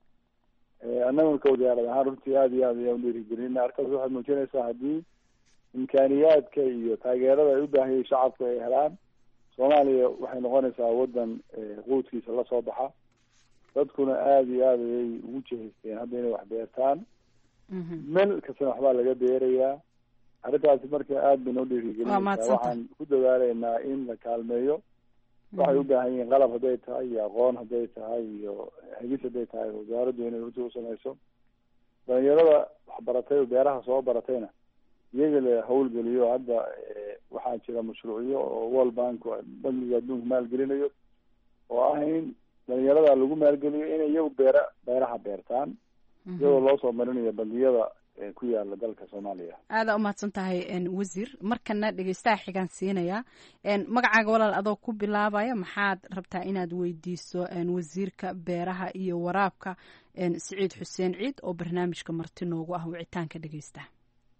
Speaker 4: annaguna ka wasaarad ahaan runtii aada iyo aad ayaan udhiirigelina. arkaas waxay muujinaysaa haddii imkaaniyaadka iyo taageerada ay u baahiyay shacabku ay helaan, soomaaliya waxay noqonaysaa waddan quudkiisa lasoo baxa. dadkuna aada iyo aada ayay ugu jehaysteen hadda inay wax beertaan, meel kastana waxbaa laga beerayaa. arrintaasi marka aada bayna udhiirigelinaysaa. waxaan ku dadaalaynaa in la kaalmeeyo. waxay u baahan yihiin qalab hadday tahay iyo aqoon hadday tahay iyo hegis hadday tahay, wasaaraddu inay runtii usamayso. dhalinyarada waxbaratay oo beeraha soo baratayna iyaga la hawlgeliyo. hadda waxaa jira mashruucyo oo World Bank bangiga adduunka maalgelinayo oo ah in dhalinyarada lagu maalgeliyo inay iyagu beeraha beertaan, iyadoo loo soo marinayo bangiyada ku yaala dalka Soomaaliya.
Speaker 8: aada umahadsan tahay wasiir. markana dhegeystaha xigaan siinaya magacaaga walaal adoo ku bilaabaya, maxaad rabtaa inaad weydiiso wasiirka beeraha iyo waraabka Siciid Xuseen Ciid oo barnaamijka marti noogu ah wicitaanka dhegeystaha.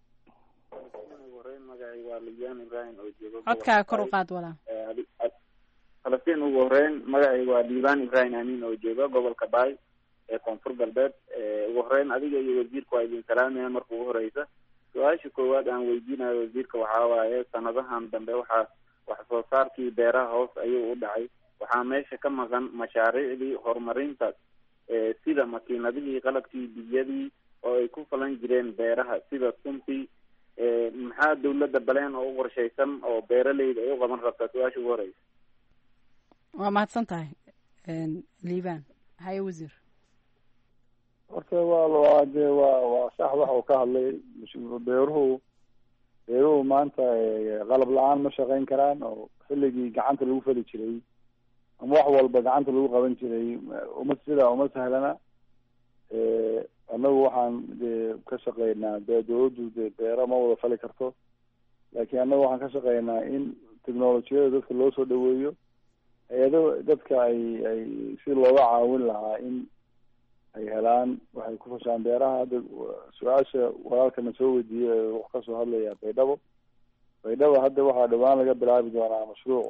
Speaker 8: codkaaga kor u qaad walaal.
Speaker 10: falastiin ugu horeyn magacayga waa Liibaan Ibrahim Amiin oo jooga gobolka Baay ee koonfur galbeed. ugu horeyn adiga iyo wasiirka waa idin salaamaya. marka ugu horeysa su-aasha koowaad aan weydiinayo wasiirka waxaa waaye sanadahan dambe wax soo saarkii beeraha hoos ayuu u dhacay. waxaa meesha ka maqan mashaariicdii horumarinta sida makiinadihii, qalabkii, biyadii oo ay ku falan jireen beeraha sida suntii. maxaa dawladda baleen oo u qorshaysan oo beeraleyda ay u qaban rabtaa? su-aasha ugu horeysa.
Speaker 8: waa mahadsan tahay Liibaan. haye wasiir.
Speaker 4: horta waa sax waxa uu ka hadlay. beeruhu maanta qalab la-aan ma shaqayn karaan, oo xilligii gacanta lagu fali jiray ama wax walba gacanta lagu qaban jiray uma sahlana. annagu waxaan ka shaqeynaa dawladdu beero ma wada fali karto, laakiin annagu waxaan ka shaqeynaa in technolojiyada dadka loo soo dhaweeyo. hay-ado dadka ay si looga caawin lahaa in ay helaan waxay ku fashaan beeraha. hadda su-aasha walaalkana soo weydiiyey wax kasoo hadlaya baydhabo hadda waxaa dhawaan laga bilaabi doonaa mashruuc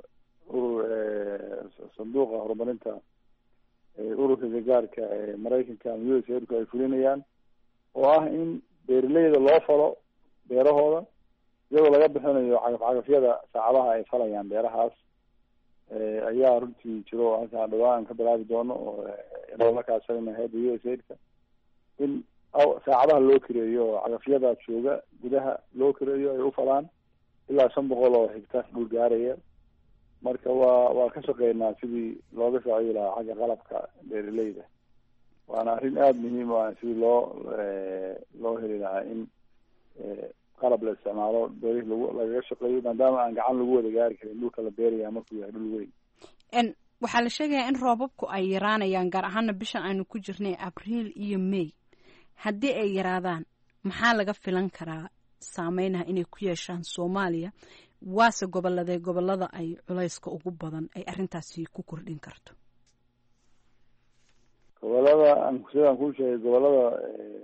Speaker 4: sanduuqa horumarinta ururka gargaarka ee Maraykanka ama USAID ay fulinayaan, oo ah in beeraleyda loo falo beerahooda iyadoo laga bixinayo cagafyada saacadaha ay falayaan beerahaas. ayaa runtii jiro halkaan dhawaan ka bilaabi doono oo loola kaashanayna hay'adda USAID-ka in saacadaha loo kireeyo oo cagafyada jooga gudaha loo kireeyo ay u falaan ilaa 500 oo hektar dhul gaaraya. marka waa ka shaqeynaa sidii looga saaciidi lahaa xagga qalabka beeraleyda. waana arrin aada muhiim u ah sidii loo heli lahaa in qalab la isticmaalo beerihii lagaga shaqeeyo, maadaama aan gacan lagu wada gaari karin dhulka la beeraya markuu yahay dhul weyn.
Speaker 8: waxaa la sheegayaa in roobabku ay yaraanayaan, gaar ahaana bishan aynu ku jirnay Abriil iyo May. haddii ay yaraadaan maxaa laga filan karaa saameynaha inay ku yeeshaan Soomaaliya? waase gobolada ay culayska ugu badan ay arrintaasi ku kordhin karto.
Speaker 4: sidaan kuu sheegay gobolada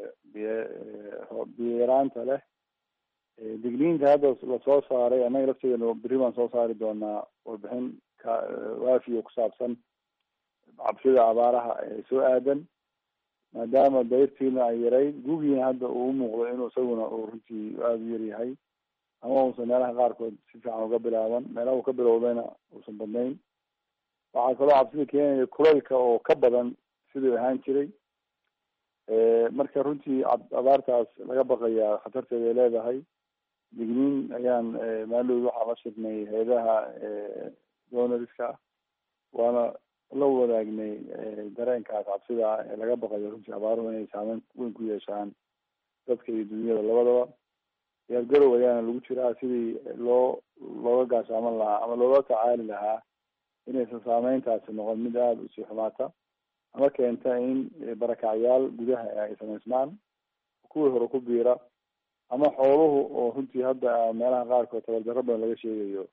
Speaker 4: biyo yaraanta leh, digniinta hadda lasoo saaray annaga lafteedana berri baan soo saari doonaa warbixin waafiyo ku saabsan cabsida abaaraha ee soo aadan, maadaama dayrtiina ay yarayd, gugiina hadda uu umuuqdo inuu isaguna uu runtii aada u yaryahay ama uusan meelaha qaarkood si fiican uga bilaaban, meelaha uu ka bilowdayna uusan badnayn. waxaa kaloo cabsida keenaya kulaylka oo ka badan siduu ahaan jiray. marka runtii abaartaas laga baqayaa khatarteeda ay leedahay. digniin ayaan maalooda waxaa la shirnay hay-adaha donorska ah, waana la wadaagnay dareenkaas cabsida ah ee laga baqayo runtii abaaruhu inay saameyn weyn ku yeeshaan dadka iyo dunyada labadaba. diyaargarow ayaana lagu jiraa sidii looga gaashaaman lahaa ama looga tacaali lahaa inaysan saameyntaasi noqon mid aada usii xumaata ama keenta in barakacyaal gudaha ay samaysmaan, kuwii hore ku biira, ama xooluhu oo runtii hadda meelaha qaarkood tabardarro badan laga sheegayo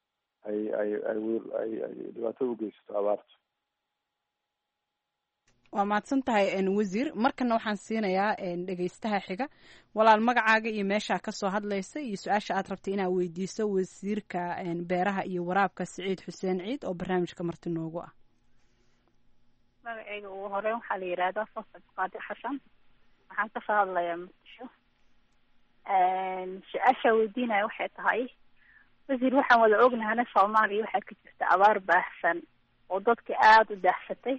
Speaker 4: ay dhibaato u geysato abaarta.
Speaker 8: waa mahadsan tahay wasiir. markana waxaan siinayaa dhegeystaha xiga. walaal magacaaga iyo meeshaa kasoo hadlaysa iyo su-aasha aad rabtay inaad weydiiso wasiirka beeraha iyo waraabka Siciid Xuseen Ciid oo barnaamijka marti noogu ah.
Speaker 11: magacayga ugu horeyn waxaa la yidhaahdaa Fasal Qaadi Xasan. Waxaan ka soo hadlayaa Muqdisho. Su-aasha weydiinaya waxay tahay, wasiir, waxaan wada ognahay Soomaaliya waxaa ka jirta abaar baahsan oo dadka aada u daahsatay.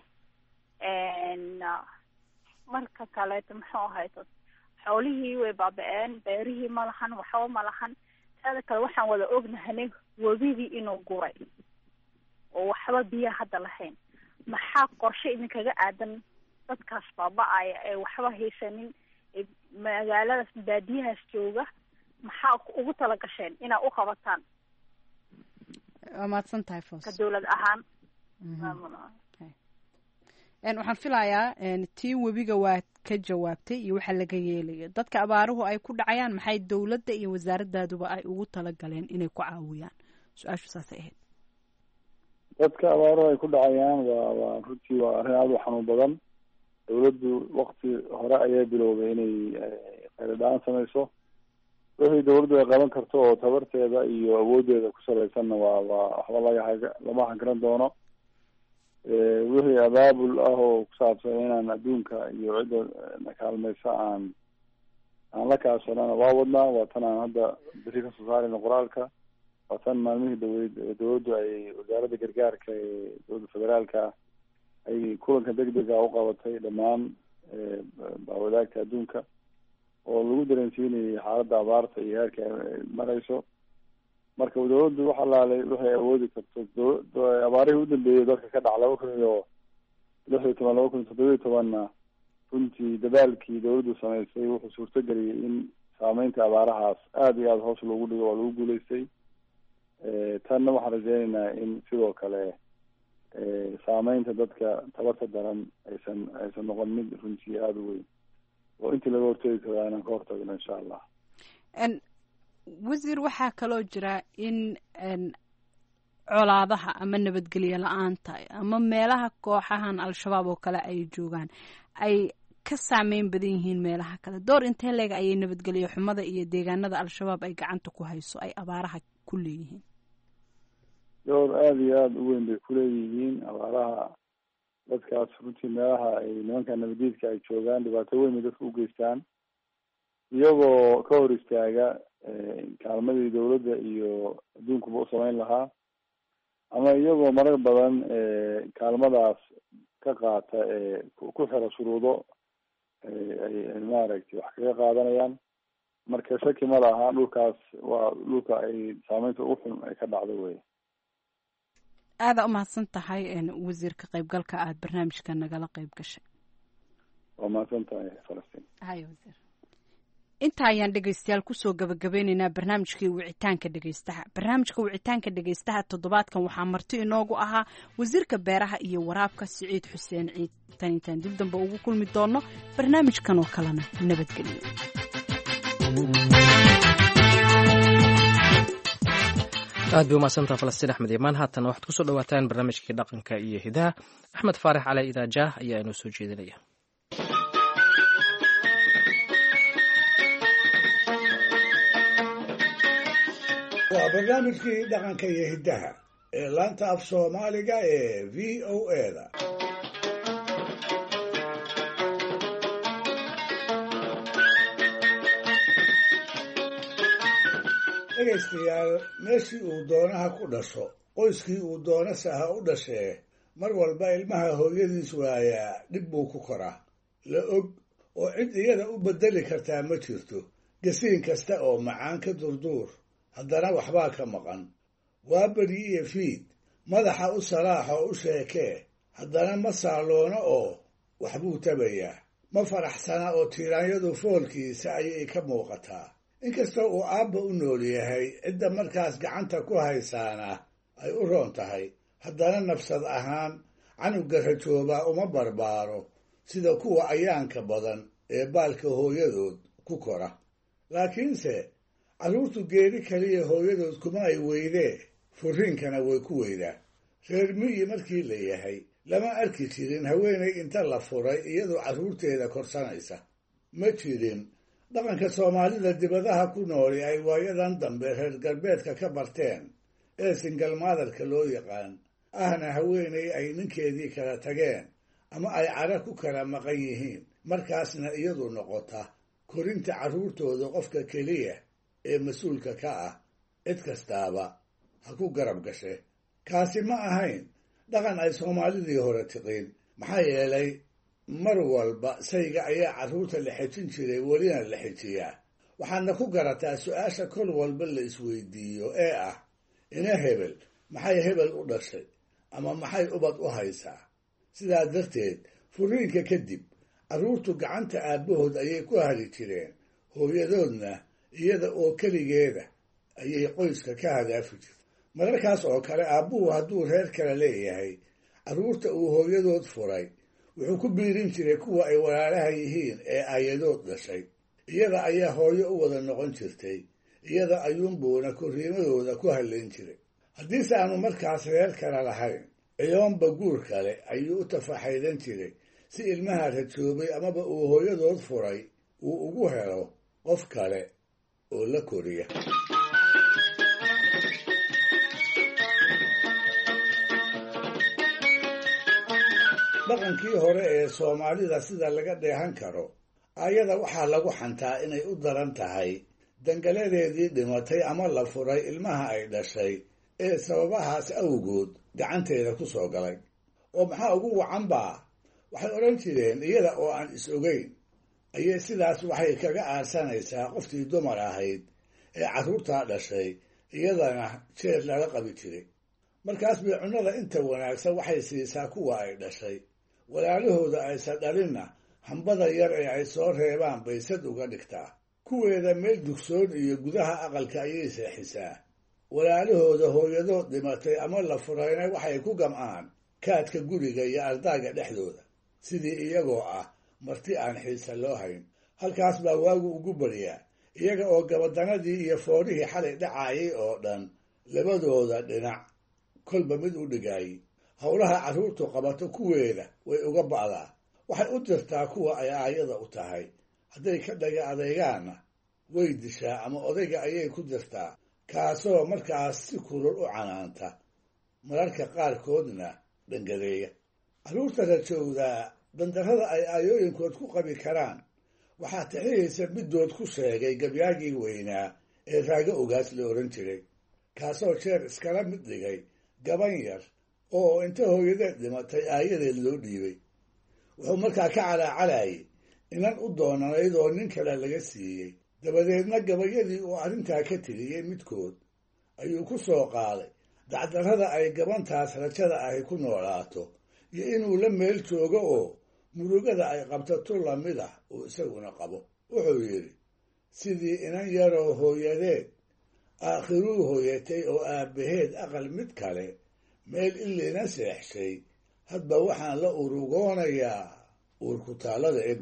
Speaker 11: Marka kaleeto muxuu ahayd, xoolihii way baaba'een, beerihii ma lahan, waxba ma lahan. Sidoo kale waxaan wada ognahay webigii inuu guray oo waxba biyo hadda lahayn. Maxaa qorshe idinkaga aadan dadkaas baaba'aya ee waxba haysanin magaaladaas baadiyahaas jooga? maxaa ugu tala gasheen inaa u qabataan?
Speaker 8: waa mahadsan tahay Foos.
Speaker 11: ka dowlad ahaan
Speaker 8: waxaan filayaa tii webiga waa ka jawaabtay iyo waxa laga yeelayo. dadka abaaruhu ay ku dhacayaan maxay dowladda iyo wasaaradaaduba ay ugu talagaleen inay ku caawiyaan? su-aashu saasay ahayd.
Speaker 4: dadka abaaruhu ay ku dhacayaan waa runtii waa arrin aada u xanuun badan. dowladdu wakti hore ayay bilowday inay khayradhaan samayso. wixii dowladdu ay qaban karto oo tabarteeda iyo awoodeeda ku salaysanna waa waxba lama hagaran doono. wixii abaabul ah oo ku saabsan inaan adduunka iyo cidda na kaalmaysa aan la kaashanana waa wadnaa. waa tan aan hadda beri kasoo saarayno qoraalka. waa tan maalmihii dowladdu ay wasaaradda gargaarka ee dowladda federaalka ay kulanka degdega u qabatay dhammaan wadaagta adduunka oo lagu dareensiinayay xaaladda abaarta iyo heerka ay marayso. marka dowladdu wax alaalay waxay awoodi karto. abaarihii u dambeeyey dadka ka dhac 2016 2017 runtii dadaalkii dowladdu samaysay wuxuu suurtageliyey in saameynta abaarahaas aada iyo aada hoos loogu dhigo waa lagu guulaystay. tanna waxaan rajeynaynaa in sidoo kale saameynta dadka tabarta daran aysan noqon mid runtii aada u weyn oo intii laga hortegi karaa inaan ka hortagno insha allah.
Speaker 8: wasiir, waxaa kaloo jira in colaadaha ama nabadgelyo la-aanta ama meelaha kooxahan al-shabaab oo kale ay joogaan ay ka saameyn badan yihiin meelaha kale. door intee leeg ayay nabadgelyo xumada iyo deegaanada al-shabaab ay gacanta ku hayso ay abaaraha ku leeyihiin?
Speaker 4: door aada iyo aada u weyn bay kuleeyihiin abaaraha. dadkaas runtii meelaha ay nimanka nabadiidka ay joogaan dhibaato weyn bay dadka u geystaan, iyagoo ka hor istaaga kaalmadii dowladda iyo adduunkuba u samayn lahaa, ama iyagoo marar badan kaalmadaas ka qaata ku xira shuruudo ay maaragtay wax kaga qaadanayaan. marka shaki ma laha dhulkaas waa dhulka ay saameynta ugu xun ay ka dhacdo wey.
Speaker 8: aada umahadsan tahay wasiir ka qaybgalka aada barnaamijka nagala qayb gashay.
Speaker 4: waa mahadsan tahay Falastiin.
Speaker 8: haye wasiir. inta ayaan dhegaystayaal kusoo gabagabeynaynaa barnaamijkii wicitaanka dhegaystaha. barnaamijka wicitaanka dhegaystaha toddobaadkan waxaa marti inoogu ahaa wasiirka beeraha iyo waraabka Siciid Xuseen Ciid. tan intaan dib dambe ugu kulmi doono barnaamijkan oo kalena nabadgelyo.
Speaker 1: aad bay umahadsantaha Falastiin Axmed Imaan. haatan waxaad kusoo dhawaataan barnaamijkii dhaqanka iyo hidaha. axmed faarax cali idaajaah ayaa inoo soo jeedinaya.
Speaker 12: waa barnaamijkii dhaqanka iyo hidaha ee laanta af soomaaliga ee VOA-da. dhegaystayaal, meeshii uu doonaha ku dhasho, qoyskii uu doonase ha u dhashee, mar walba ilmaha hooyadiis waayaa dhib buu ku koraa. la og oo cid iyada u bedeli kartaa ma jirto. gasiin kasta oo macaan ka durduur, haddana waxbaa ka maqan. waa beri iyo fiid, madaxa u salaax oo u sheekee, haddana ma saaloono oo waxbuu tabayaa. ma faraxsana oo tiiraanyadu foolkiisa ayay ka muuqataa. inkastoo uu aabba u nool yahay, cidda markaas gacanta ku haysaana ay u roon tahay, haddana nafsad ahaan canuga rajoobaa uma barbaaro sida kuwa ayaanka badan ee baalka hooyadood ku kora. laakiinse carruurtu geeri kaliya hooyadood kuma ay weydee, furriinkana way ku weydaa. reer miyi markii la yahay lama arki jirin haweenay inta la furay iyadoo carruurteeda korsanaysa. ma jirin dhaqanka soomaalida dibadaha ku nooli ay waayadan dambe reer galbeedka ka barteen ee singalmaadarka loo yaqaan, ahna haweenay ay ninkeedii kala tageen ama ay cara ku kala maqan yihiin markaasna iyadu noqota korinta carruurtooda qofka keliya ee mas-uulka ka ah cid kastaaba ha ku garab gashe kaasi ma ahayn dhaqan ay soomaalidii hore tiqiin maxaa yeelay mar walba sayga ayaa carruurta la xejin jiray welina la xejiyaa waxaadna ku garataa su-aasha kol walba la isweydiiyo ee ah ina hebel maxay hebel u dhashay ama maxay ubad u haysaa sidaa darteed furiinka kadib carruurtu gacanta aabbahood ayay ku hali jireen hooyadoodna iyada oo keligeeda ayay qoyska ka hadaafi jirta mararkaas oo kale aabbuhu hadduu reer kale leeyahay carruurta uu hooyadood furay wuxuu ku biirin jiray kuwa ay walaalaha yihiin ee aayadood dhashay iyada ayaa hooyo u wada noqon jirtay iyada ayuunbuuna korriimadooda ku hallayn jiray haddiise aanu markaas reer kale lahayn ciyoonba guur kale ayuu u tafaxaydan jiray si ilmaha rajoobay amaba uu hooyadood furay uu ugu helo qof kale oo la koriya dhaqankii hore ee soomaalida sida laga dheehan karo ayada waxaa lagu xantaa inay u daran tahay dangaladeedii dhimatay ama la furay ilmaha ay dhashay ee sababahaas awgood gacanteeda ku soo galay oo maxaa ugu wacanbaa waxay odhan jireen iyada oo aan is ogeyn ayay sidaas waxay kaga aarsanaysaa qoftii dumar ahayd ee carruurtaa dhashay iyadana jeer laga qabi jiray markaas bay cunnada inta wanaagsan waxay siisaa kuwa ay dhashay walaalahooda aysan dhalinna hambada yar ee ay soo reebaan bay sad uga dhigtaa kuweeda meel dugsoon iyo gudaha aqalka ayay seexisaa walaalahooda hooyadood dhimatay ama la furayna waxay ku gam'aan kaadka guriga iyo ardaaga dhexdooda sidii iyagoo ah marti aan xiisa loo hayn halkaas baa waagu ugu baryaa iyaga oo gabadanadii iyo foorihii xalay dhacaayay oo dhan labadooda dhinac kolba mid u dhigaayay howlaha carruurtu qabato kuweeda way uga ba'daa waxay u dirtaa kuwa ay aayada u tahay hadday ka dhaga adeegaanna way dishaa ama odayga ayay ku dirtaa kaasoo markaas si kulul u canaanta mararka qaarkoodna dhangadeeya carruurta rajowdaa dandarrada ay aayooyinkood ku qabi karaan waxaa tixihaysa middood ku sheegay gabyaagii weynaa ee raago ogaas la odhan jiray kaasoo jeer iskala mid dhigay gaban yar oo inta hooyadeed dhimatay aayadeed loo dhiibay wuxuu markaa ka calaacalayay inan u doonanayd oo nin kale laga siiyey dabadeedna gabayadii uu arrintaa ka tiriyey midkood ayuu ku soo qaaday dacdarrada ay gabantaas rajada ahi ku noolaato iyo inuu la meel joogo oo murugada ay qabto tu lamid ah uu isaguna qabo wuxuu yidhi sidii inan yaroo hooyadeed aakhiruu hooyatay oo aabbaheed aqal mid kale meel ilina seexshay hadba waxaan la urugoonayaa uurkutaallada eb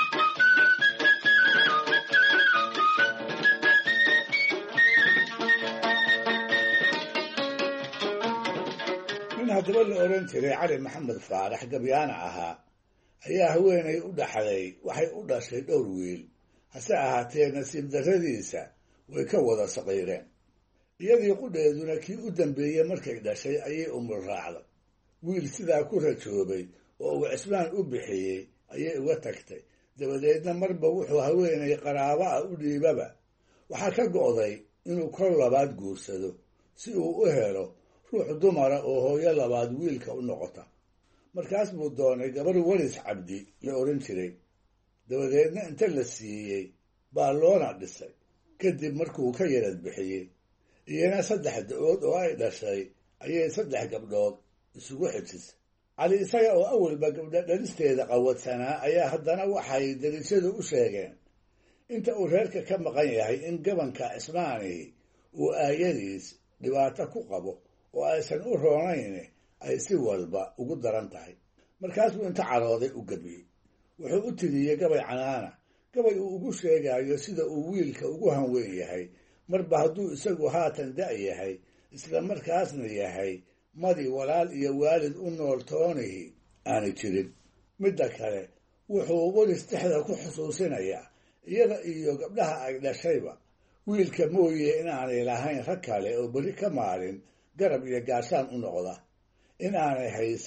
Speaker 12: nin haddaba la odhan jiray cali maxamed faarax gabyaana ahaa ayaa haweenay u dhaxday waxay u dhashay dhowr wiil hase ahaatee nasiib darradiisa way ka wada saqiireen iyadii qudheeduna kii u dambeeyey markay dhashay ayay umul raacday wiil sidaa ku rajoobay oo uu cismaan u bixiyey ayay uga tagtay dabadeedna marba wuxuu haweenay qaraabo ah u dhiibaba waxaa ka go'day inuu kor labaad guursado si uu u helo ruux dumara oo hooyo labaad wiilka u noqota markaas buu doonay gabar welis cabdi la odhan jiray dabadeedna inta la siiyey baa loona dhisay kadib markuu ka yarad bixiyey iyana 3 da-ood oo ay dhashay ayay 3 gabdhood isugu xijisay cali isaga oo awalba gabdha dhalisteeda qawadsanaa ayaa haddana waxay dariishadu u sheegeen inta uu reerka ka maqan yahay in gabanka cismaani uu aayadiis dhibaato ku qabo oo aysan u roonayn ay si walba ugu daran tahay markaas buu inta carooday u gabiyey wuxuu u tiriyey gabay canaana gabay uu ugu sheegayo sida uu wiilka ugu hanweyn yahay marba hadduu isagu haatan da' yahay isla markaasna yahay madi walaal iyo waalid u nool toonihi aanay jirin midda kale wuxuu welis dhexda ku xusuusinayaa iyada iyo gabdhaha ay dhashayba wiilka mooye inaanay lahayn rag kale oo beri ka maalin garab iyo gaashaan u noqda in aanay haysan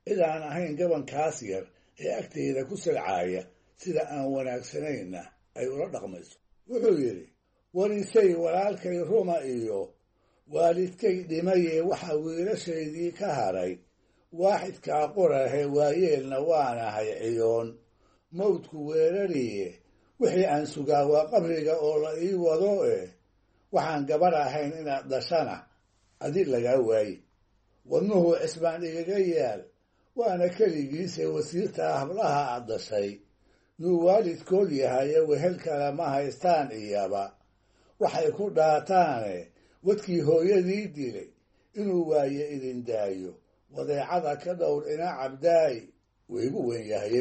Speaker 12: cid aan ahayn gabankaas yar ee agteyda ku silcaaya sida aan wanaagsanayna ay ula dhaqmayso. wuxuu yidhi, warisay walaalkay ruma iyo waalidkay dhimayee waxa wiilashaydii ka haray, waaxidkaa qorahe waayeelna waanahay ciyoon, mawdku weerariye wixii aan sugaa waa qabriga oo la ii wado waxaan gabar ahayn inaad dhashana adi lagaa waaye. wadnuhu cisbaan igaga yaal, waana keligiise wasiirtaa hablaha aad dhashay, nuu waalidkood yahaye wehel kale ma haystaan iyaba, waxay ku dhaataane wadkii hooyadii dilay inuu waaye idin daayo, wadeecada ka dhowr ina cabdaay waygu weyn yahaye.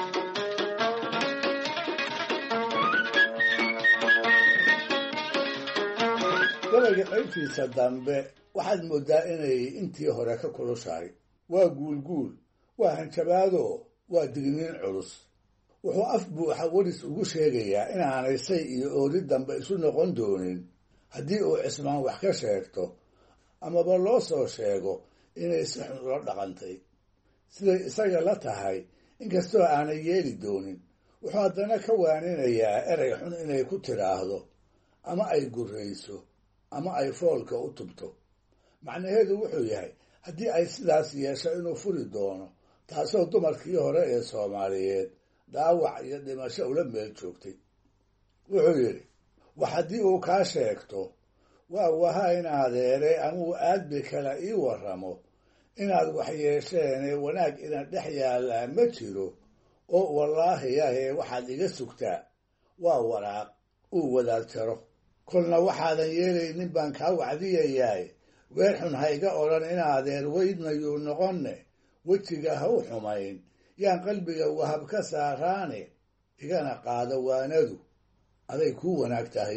Speaker 12: gabayga qaybtiisa dambe waxaad moodaa inay intii hore ka kulushahay. waa guulguul, waa hanjabaado, waa digniin culus. wuxuu af buuxa waris ugu sheegayaa inaanay say iyo ooli dambe isu noqon doonin haddii uu cismaan wax ka sheegto amaba loo soo sheego inay si xun ula dhaqantay. siday isaga la tahay inkastoo aanay yeeli doonin, wuxuu haddana ka waaninayaa erey xun inay ku tidhaahdo ama ay gurrayso ama ay foolka u tubto. macnaheedu wuxuu yahay haddii ay sidaas yeesho inuu furi doono, taasoo dumarkii hore ee Soomaaliyeed dhaawac iyo dhimasho ula meel joogtay. wuxuu yidhi, wax haddii uu kaa sheegto waa waha in adeere amuu aadbi kale ii warramo, inaad wax yeesheene wanaag ina dhex yaallaa ma jiro, oo wallaahi yahee waxaad iga sugtaa waa waraaq uu wadaad jaro. kolna waxaadan yeelaynin baan kaa wacdiyayaay, weer xun ha iga odhan in adeer weydmayuu noqonne, wejiga ha u xumayn, yaan qalbiga wahab ka saaraane, igana qaado waanadu aday kuu wanaag tahay.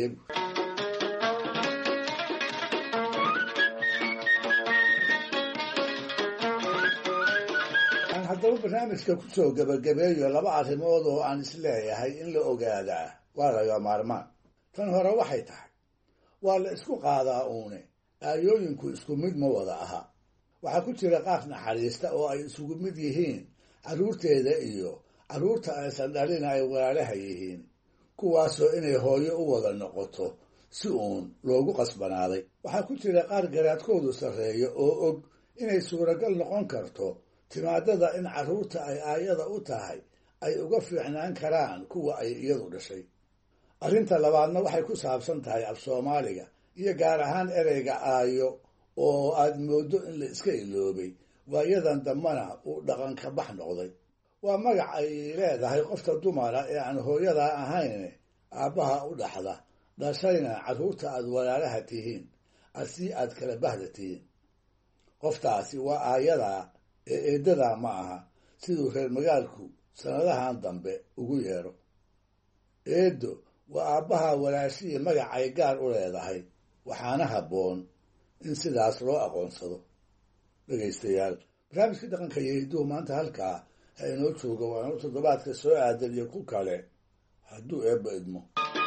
Speaker 12: aan haddaba barnaamijka ku soo gebagabeeyo laba arrimood oo aan isleeyahay in la ogaadaa waa laga maarmaan. tan hore waxay tahay, waa la isku qaadaa uune aayooyinku isku mid ma wada aha. waxaa ku jira qaar naxariista oo ay isugu mid yihiin carruurteeda iyo carruurta aysan dhalin ay walaalaha yihiin, kuwaasoo inay hooyo u wada noqoto si uun loogu qasbanaaday. waxaa ku jira qaar garaadkoodu sarreeyo oo og inay suuragal noqon karto timaadada in carruurta ay aayada u tahay ay uga fiicnaan karaan kuwa ay iyadu dhashay. arrinta labaadna waxay ku saabsan tahay af Soomaaliga iyo gaar ahaan ereyga aayo oo aad moodo in la iska iloobay, waayadan dambana uu dhaqan ka bax noqday. waa magac ay leedahay qofta dumara ee aan hooyada ahayn aabbaha u dhaxda, dhashayna carruurta aad walaalaha tihiin, asii aad kala bahda tihiin. qoftaasi waa aayadaa ee eedadaa ma aha, siduu reer magaalku sannadahan dambe ugu yeedho. eedo waa aabbaha walaashihii magacay gaar u leedahay, waxaana habboon in sidaas loo aqoonsado. dhegaystayaal, barnaamijkii dhaqanka iyo hidduhu maanta halkaa ha inoo jooga, waa inuu toddobaadka soo aadan iyo ku kale hadduu eebba idmo.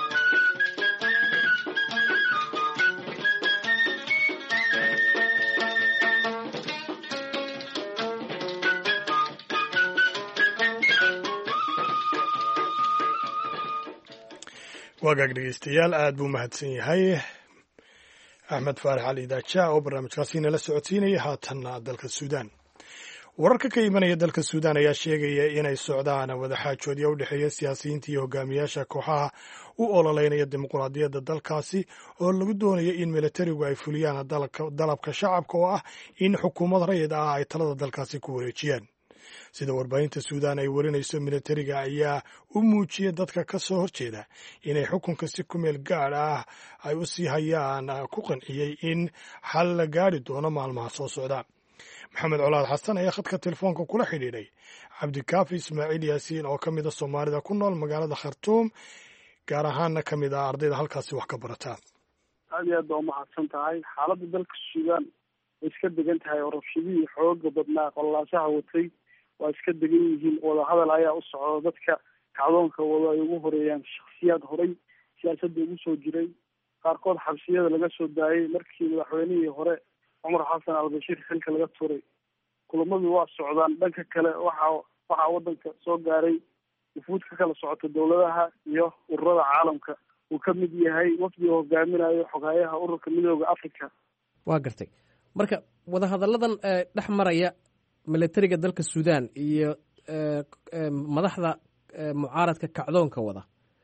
Speaker 2: waagaag dhegeystayaal, aad buu mahadsan yahay axmed faarax cali daaja oo barnaamijkaasi nala socodsiinaya. haatanna dalka suudaan, wararka ka imanaya dalka suudaan ayaa sheegaya inay socdaan wadaxaajoodya u dhexeeya siyaasiyiinta iyo hogaamiyaasha kooxaha u ololeynaya dimuqraadiyadda dalkaasi oo lagu doonayo in milatarigu ay fuliyaan dalabka shacabka oo ah in xukuumad rayid ah ay talada dalkaasi ku wareejiyaan. sida warbaahinta suudaan ay warinayso, milatariga ayaa u muujiyay dadka ka soo horjeeda inay xukunka si ku meel gaadh ah ay u sii hayaan ku qanciyey in xal la gaari doono maalmaha soo socda. maxamed colaad xasan ayaa khadka telefoonka kula xidhiidhay cabdikaafi ismaaciil yaasiin oo ka mida soomaalida ku nool magaalada khartuum, gaar ahaanna ka mid ah ardayda halkaasi wax ka barata.
Speaker 13: aad iyo aad baa umahadsan tahay. xaaladda dalka suudaan way iska degan tahay oo rabshadihii xooga badnaa qololaasaha watay waa iska degan yihiin. wadahadal ayaa u socda, dadka kacdoonka wada ay ugu horeeyaan shaksiyaad horey siyaasadda ugu soo jiray, qaarkood xabsiyada laga soo daayay markii madaxweynihii hore cumar xasan albashiir xilka laga tuuray. kulamadu waa socdaan. dhanka kale waxaa wadanka soo gaaray wufuud ka kala socota dowladaha iyo ururada caalamka uu ka mid yahay wafdiga hogaaminayo xoghayaha ururka midooda Africa.
Speaker 1: waa gartay. marka wadahadalladan dhex maraya militariga dalka Suudaan iyo madaxda mucaaradka kacdoonka wada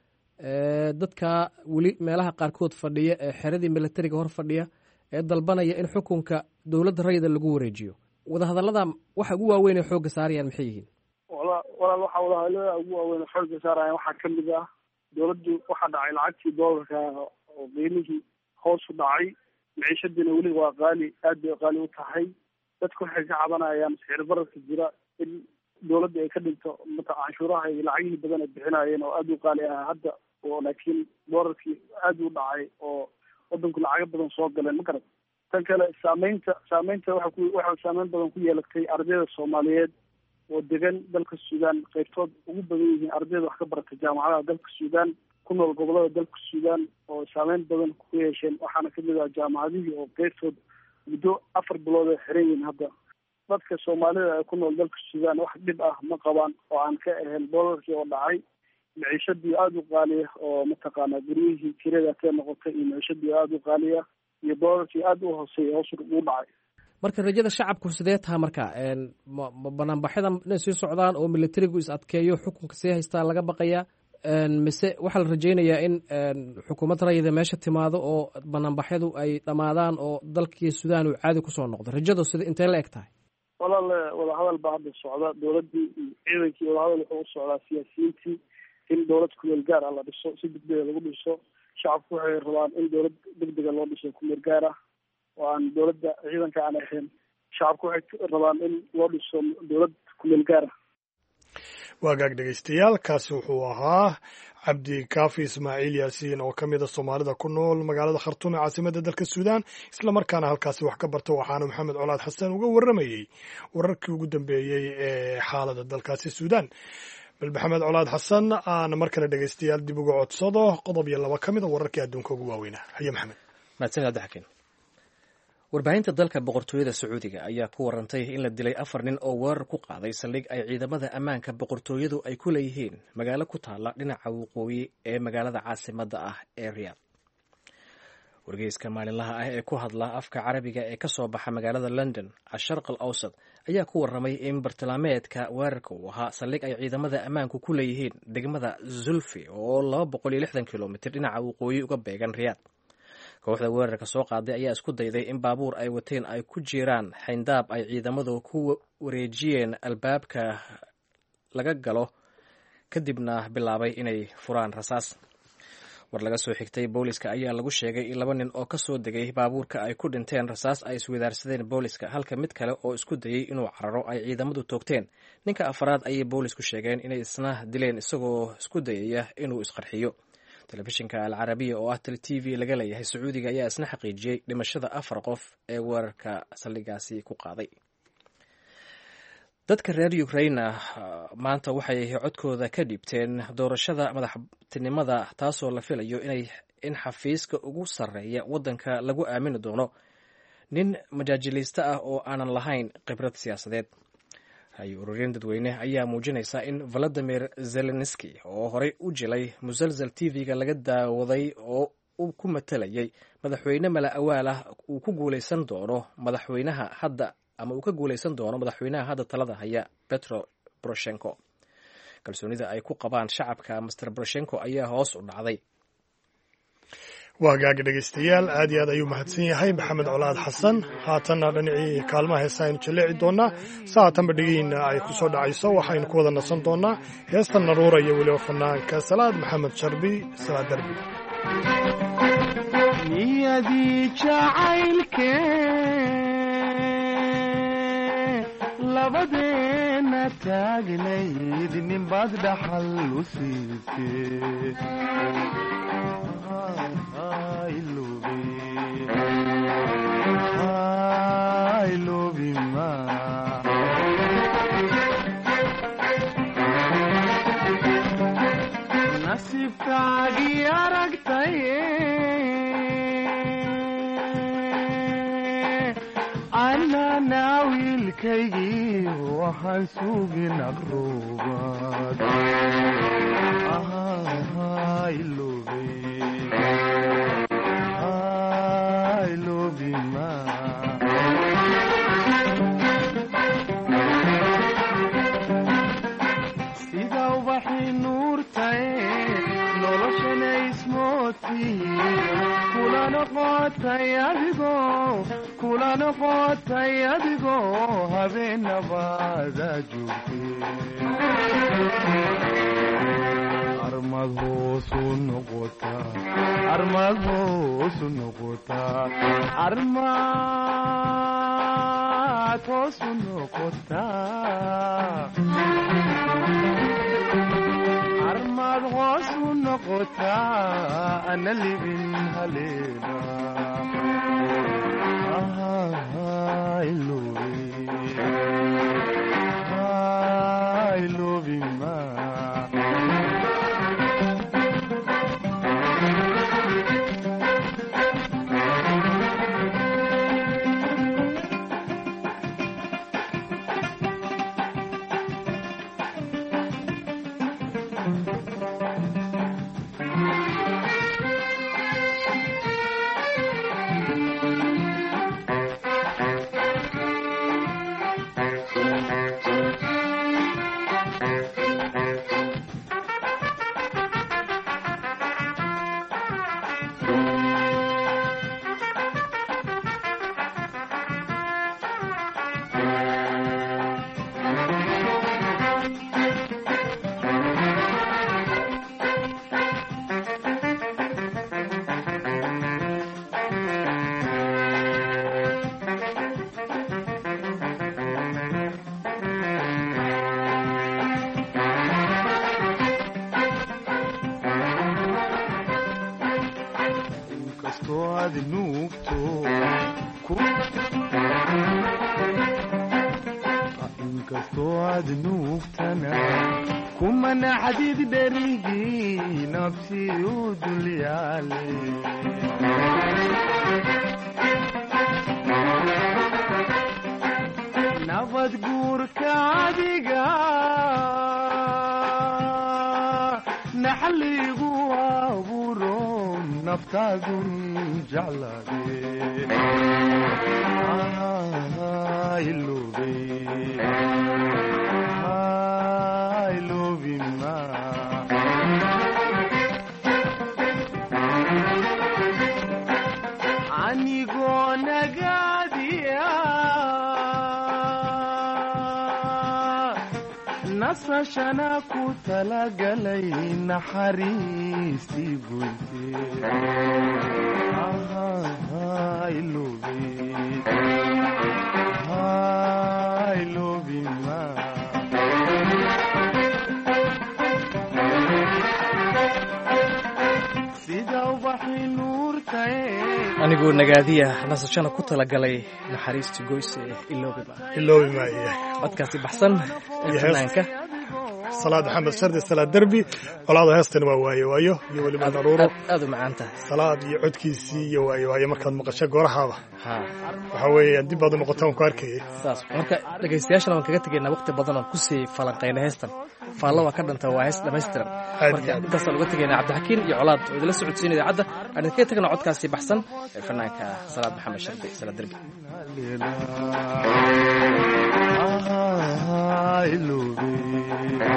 Speaker 1: dadka weli meelaha qaarkood fadhiya ee xeradii militariga hor fadhiya ee dalbanaya in xukunka dowladda rayida lagu wareejiyo, wadahadallada waxa ugu waaweyn ee xoogga saarayaan maxay yihiin?
Speaker 13: walaal waxaa wadahadallada ugu waaweyn ee xoogga saarayaan waxaa ka mid ah dowladdu waxaa dhacay lacagtii doolarka oo qiimihii hoos u dhacay, maciishadiina weli waa qaali, aad bay qaali u tahay. dadku waxay ka cabanayaan sicir bararka jira in dowladda ay ka dhinto canshuuraha iyo lacagihii badan ay bixinayeen oo aad u qaali ah hadda, oo laakiin doolarkii aad u dhacay oo wadanku lacago badan soo galeen. ma garat tan kale saameynta waxaa saameyn badan ku yeelatay ardayda Soomaaliyeed oo degan dalka Suudaan, qaybtood ugu badan yihiin ardayda wax ka barata jaamacadaha dalka Suudaan, ku nool gobolada dalka Suudaan oo saameyn badan ku yeesheen. waxaana kamid ah jaamacadihii oo qaybtood muddo 4 bilood ay xiran yihiin. hadda dadka Soomaalida ee ku nool dalka Suudaan wax dhib ah ma qabaan oo aan ka ahayn doolarkii oo dhacay, maciishadii aad u qaaliya oo mataqaanaa guryihii kirada ka noqotay iyo maciishadii aad u qaaliya iyo doolarkii aad u hooseeya hoos u dhacay.
Speaker 1: marka rajada shacabku sidee taha marka banaanbaxyada inay sii socdaan oo militarigu is adkeeyo xukunka sii haystaa laga baqaya, mise waxaa la rajaynayaa in xukuumad rayida meesha timaado oo banaanbaxyadu ay dhammaadaan oo dalkii Suudaan uu caadi kusoo noqdo? rajadu sida intee la eg tahay?
Speaker 13: walaal wadahadal baa hadda socda, dowladdii iyo ciidankii wadahadal wuxuu u socdaa siyaasiyiintii in dowlad kumeel gaar ah la dhiso, si degdega lagu dhiso. shacabku waxay rabaan in dowlad degdega loo dhiso kumeel gaar ah oo aan dowladda ciidanka aan ahayn. shacabku waxay rabaan in loo dhiso dowlad kumeel gaar ah.
Speaker 2: waagaag dhegeystayaal, kaasi wuxuu ahaa cabdi kaafi ismaaciil yaasiin oo ka mid a Soomaalida ku nool magaalada Khartoum ee caasimadda dalka Suudaan, isla markaana halkaasi wax ka barta. waxaana Maxamed Colaad Xasan uga warramayey wararkii ugu dambeeyey ee xaaladda dalkaasi Suudaan. bal Maxamed Colaad Xasan aan mar kale dhegeystayaal dib uga codsado qodob iyo laba ka mid a wararkii adduunka ugu waaweynaa. haye Maxamed.
Speaker 1: mahadsanid Abdixakiin. warbaahinta dalka boqortooyada Sacuudiga ayaa ku warantay in la dilay 4 nin oo weerar ku qaaday saldhig ay ciidamada ammaanka boqortooyadu ay ku leeyihiin magaalo ku taala dhinaca waqooyi ee magaalada caasimadda ah ee Riyadh. wargeyska maalinlaha ah ee ku hadla afka carabiga ee ka soo baxa magaalada London, Asharq al-Awsat, ayaa ku warramay in bartilmaameedka weerarka uu ahaa saldhig ay ciidamada ammaanku ku leeyihiin degmada Zulfi oo 260 kilomitir dhinaca waqooyi uga beegan Riyadh. kooxda weerarka soo qaaday ayaa isku dayday in baabuur ay wateen ay ku jiraan xayndaab ay ciidamadu ku wareejiyeen albaabka laga galo, kadibna bilaabay inay furaan rasaas. war laga soo xigtay booliska ayaa lagu sheegay in 2 nin oo ka soo degay baabuurka ay ku dhinteen rasaas ay iswadaarsadeen booliska, halka mid kale oo isku dayay inuu cararo ay ciidamadu toogteen. ninka afraad ayay boolisku sheegeen inay isna dileen isagoo isku dayaya inuu isqarxiyo. telefishinka Al-Carabiya oo ah TV laga leeyahay Sacuudiga ayaa isna xaqiijiyay dhimashada 4 qof ee weerarka saldhigaasi ku qaaday. dadka reer Ukraine maanta waxay codkooda ka dhiibteen doorashada madaxtinimada, taasoo la filayo in xafiiska ugu sarreeya waddanka lagu aamini doono nin majaajilista ah oo aanan lahayn khibrad siyaasadeed. ururin dadweyne ayaa muujinaysa in Volodymyr Zelensky oo horey u jilay musalsal TV-ga laga daawaday oo uu ku matalayay madaxweyne mala awaal ah uu ka guuleysan doono madaxweynaha hadda talada haya Petro Poroshenko. kalsoonida ay ku qabaan shacabka Mr Poroshenko ayaa hoos u dhacday.
Speaker 2: waagaag dhegeystayaal, aad iyo aad ayuu mahadsan yahay Maxamed Colaad Xasan. haatanna dhinacii kaalmaha heesa aynu jaleeci doonaa. saatanba dhigiina ay ku soo dhacayso waxaynu ku wada nasan doonaa heesta Naruura iyo weliba fanaanka Salaad Maxamed Sharbi Salaad Darbi.
Speaker 14: niyadii jacaylke labadeena taagnayd ninbaad dhaxal u siisee nasibkaagii aragtaye anana wiilkaygii waxaan sugin aqruubad ilobima sida ubaxii nuurtae noloshana ismooti kula noqotay adigoo habeenabaada joogtay armad hoosu noqotaa armad hoosu noqotaa armad hoosu noqotaa armad hoosu noqotaa ana libin haleena ilobima inkastoo aad nuugtana kumana xadiid dherigii nabsi u dulyaale nabad guurka adiga naxligu abuuro naftaadun jeclaade ilobima anigoo nagaadiya nasashana ku talagalay naxariistii goyte ilobima sida ubaxii nuurtae
Speaker 1: anigoo nagaadiya nasashana ku talagalay naxariistii goyse
Speaker 2: ilobima
Speaker 1: codkaasi baxsan ee fanaanka
Speaker 2: salaad maxamed shardi salaad derbi qolaada heestan waa waayo iyo weliba daruuro
Speaker 1: aad u macaan tahay
Speaker 2: salaad iyo codkiisii iyo waayo markaad maqasho goorahaaba waxa weeye dib baad u noqotaan ku arkayay
Speaker 1: saas marka dhagaystayaashana waan kaga tegaynaa waqti badan oo ku sii falanqayna heestan faallo waa ka dhanta waa hees dhammaystiran marka intaasaan uga tegaynaa cabdixakiin iyo colaad oo idila socodsiinaya idaacadda aan idinkaga tegna codkaasi baxsan ee fanaanka salaad maxamed shardi salaad derbi
Speaker 14: ilobima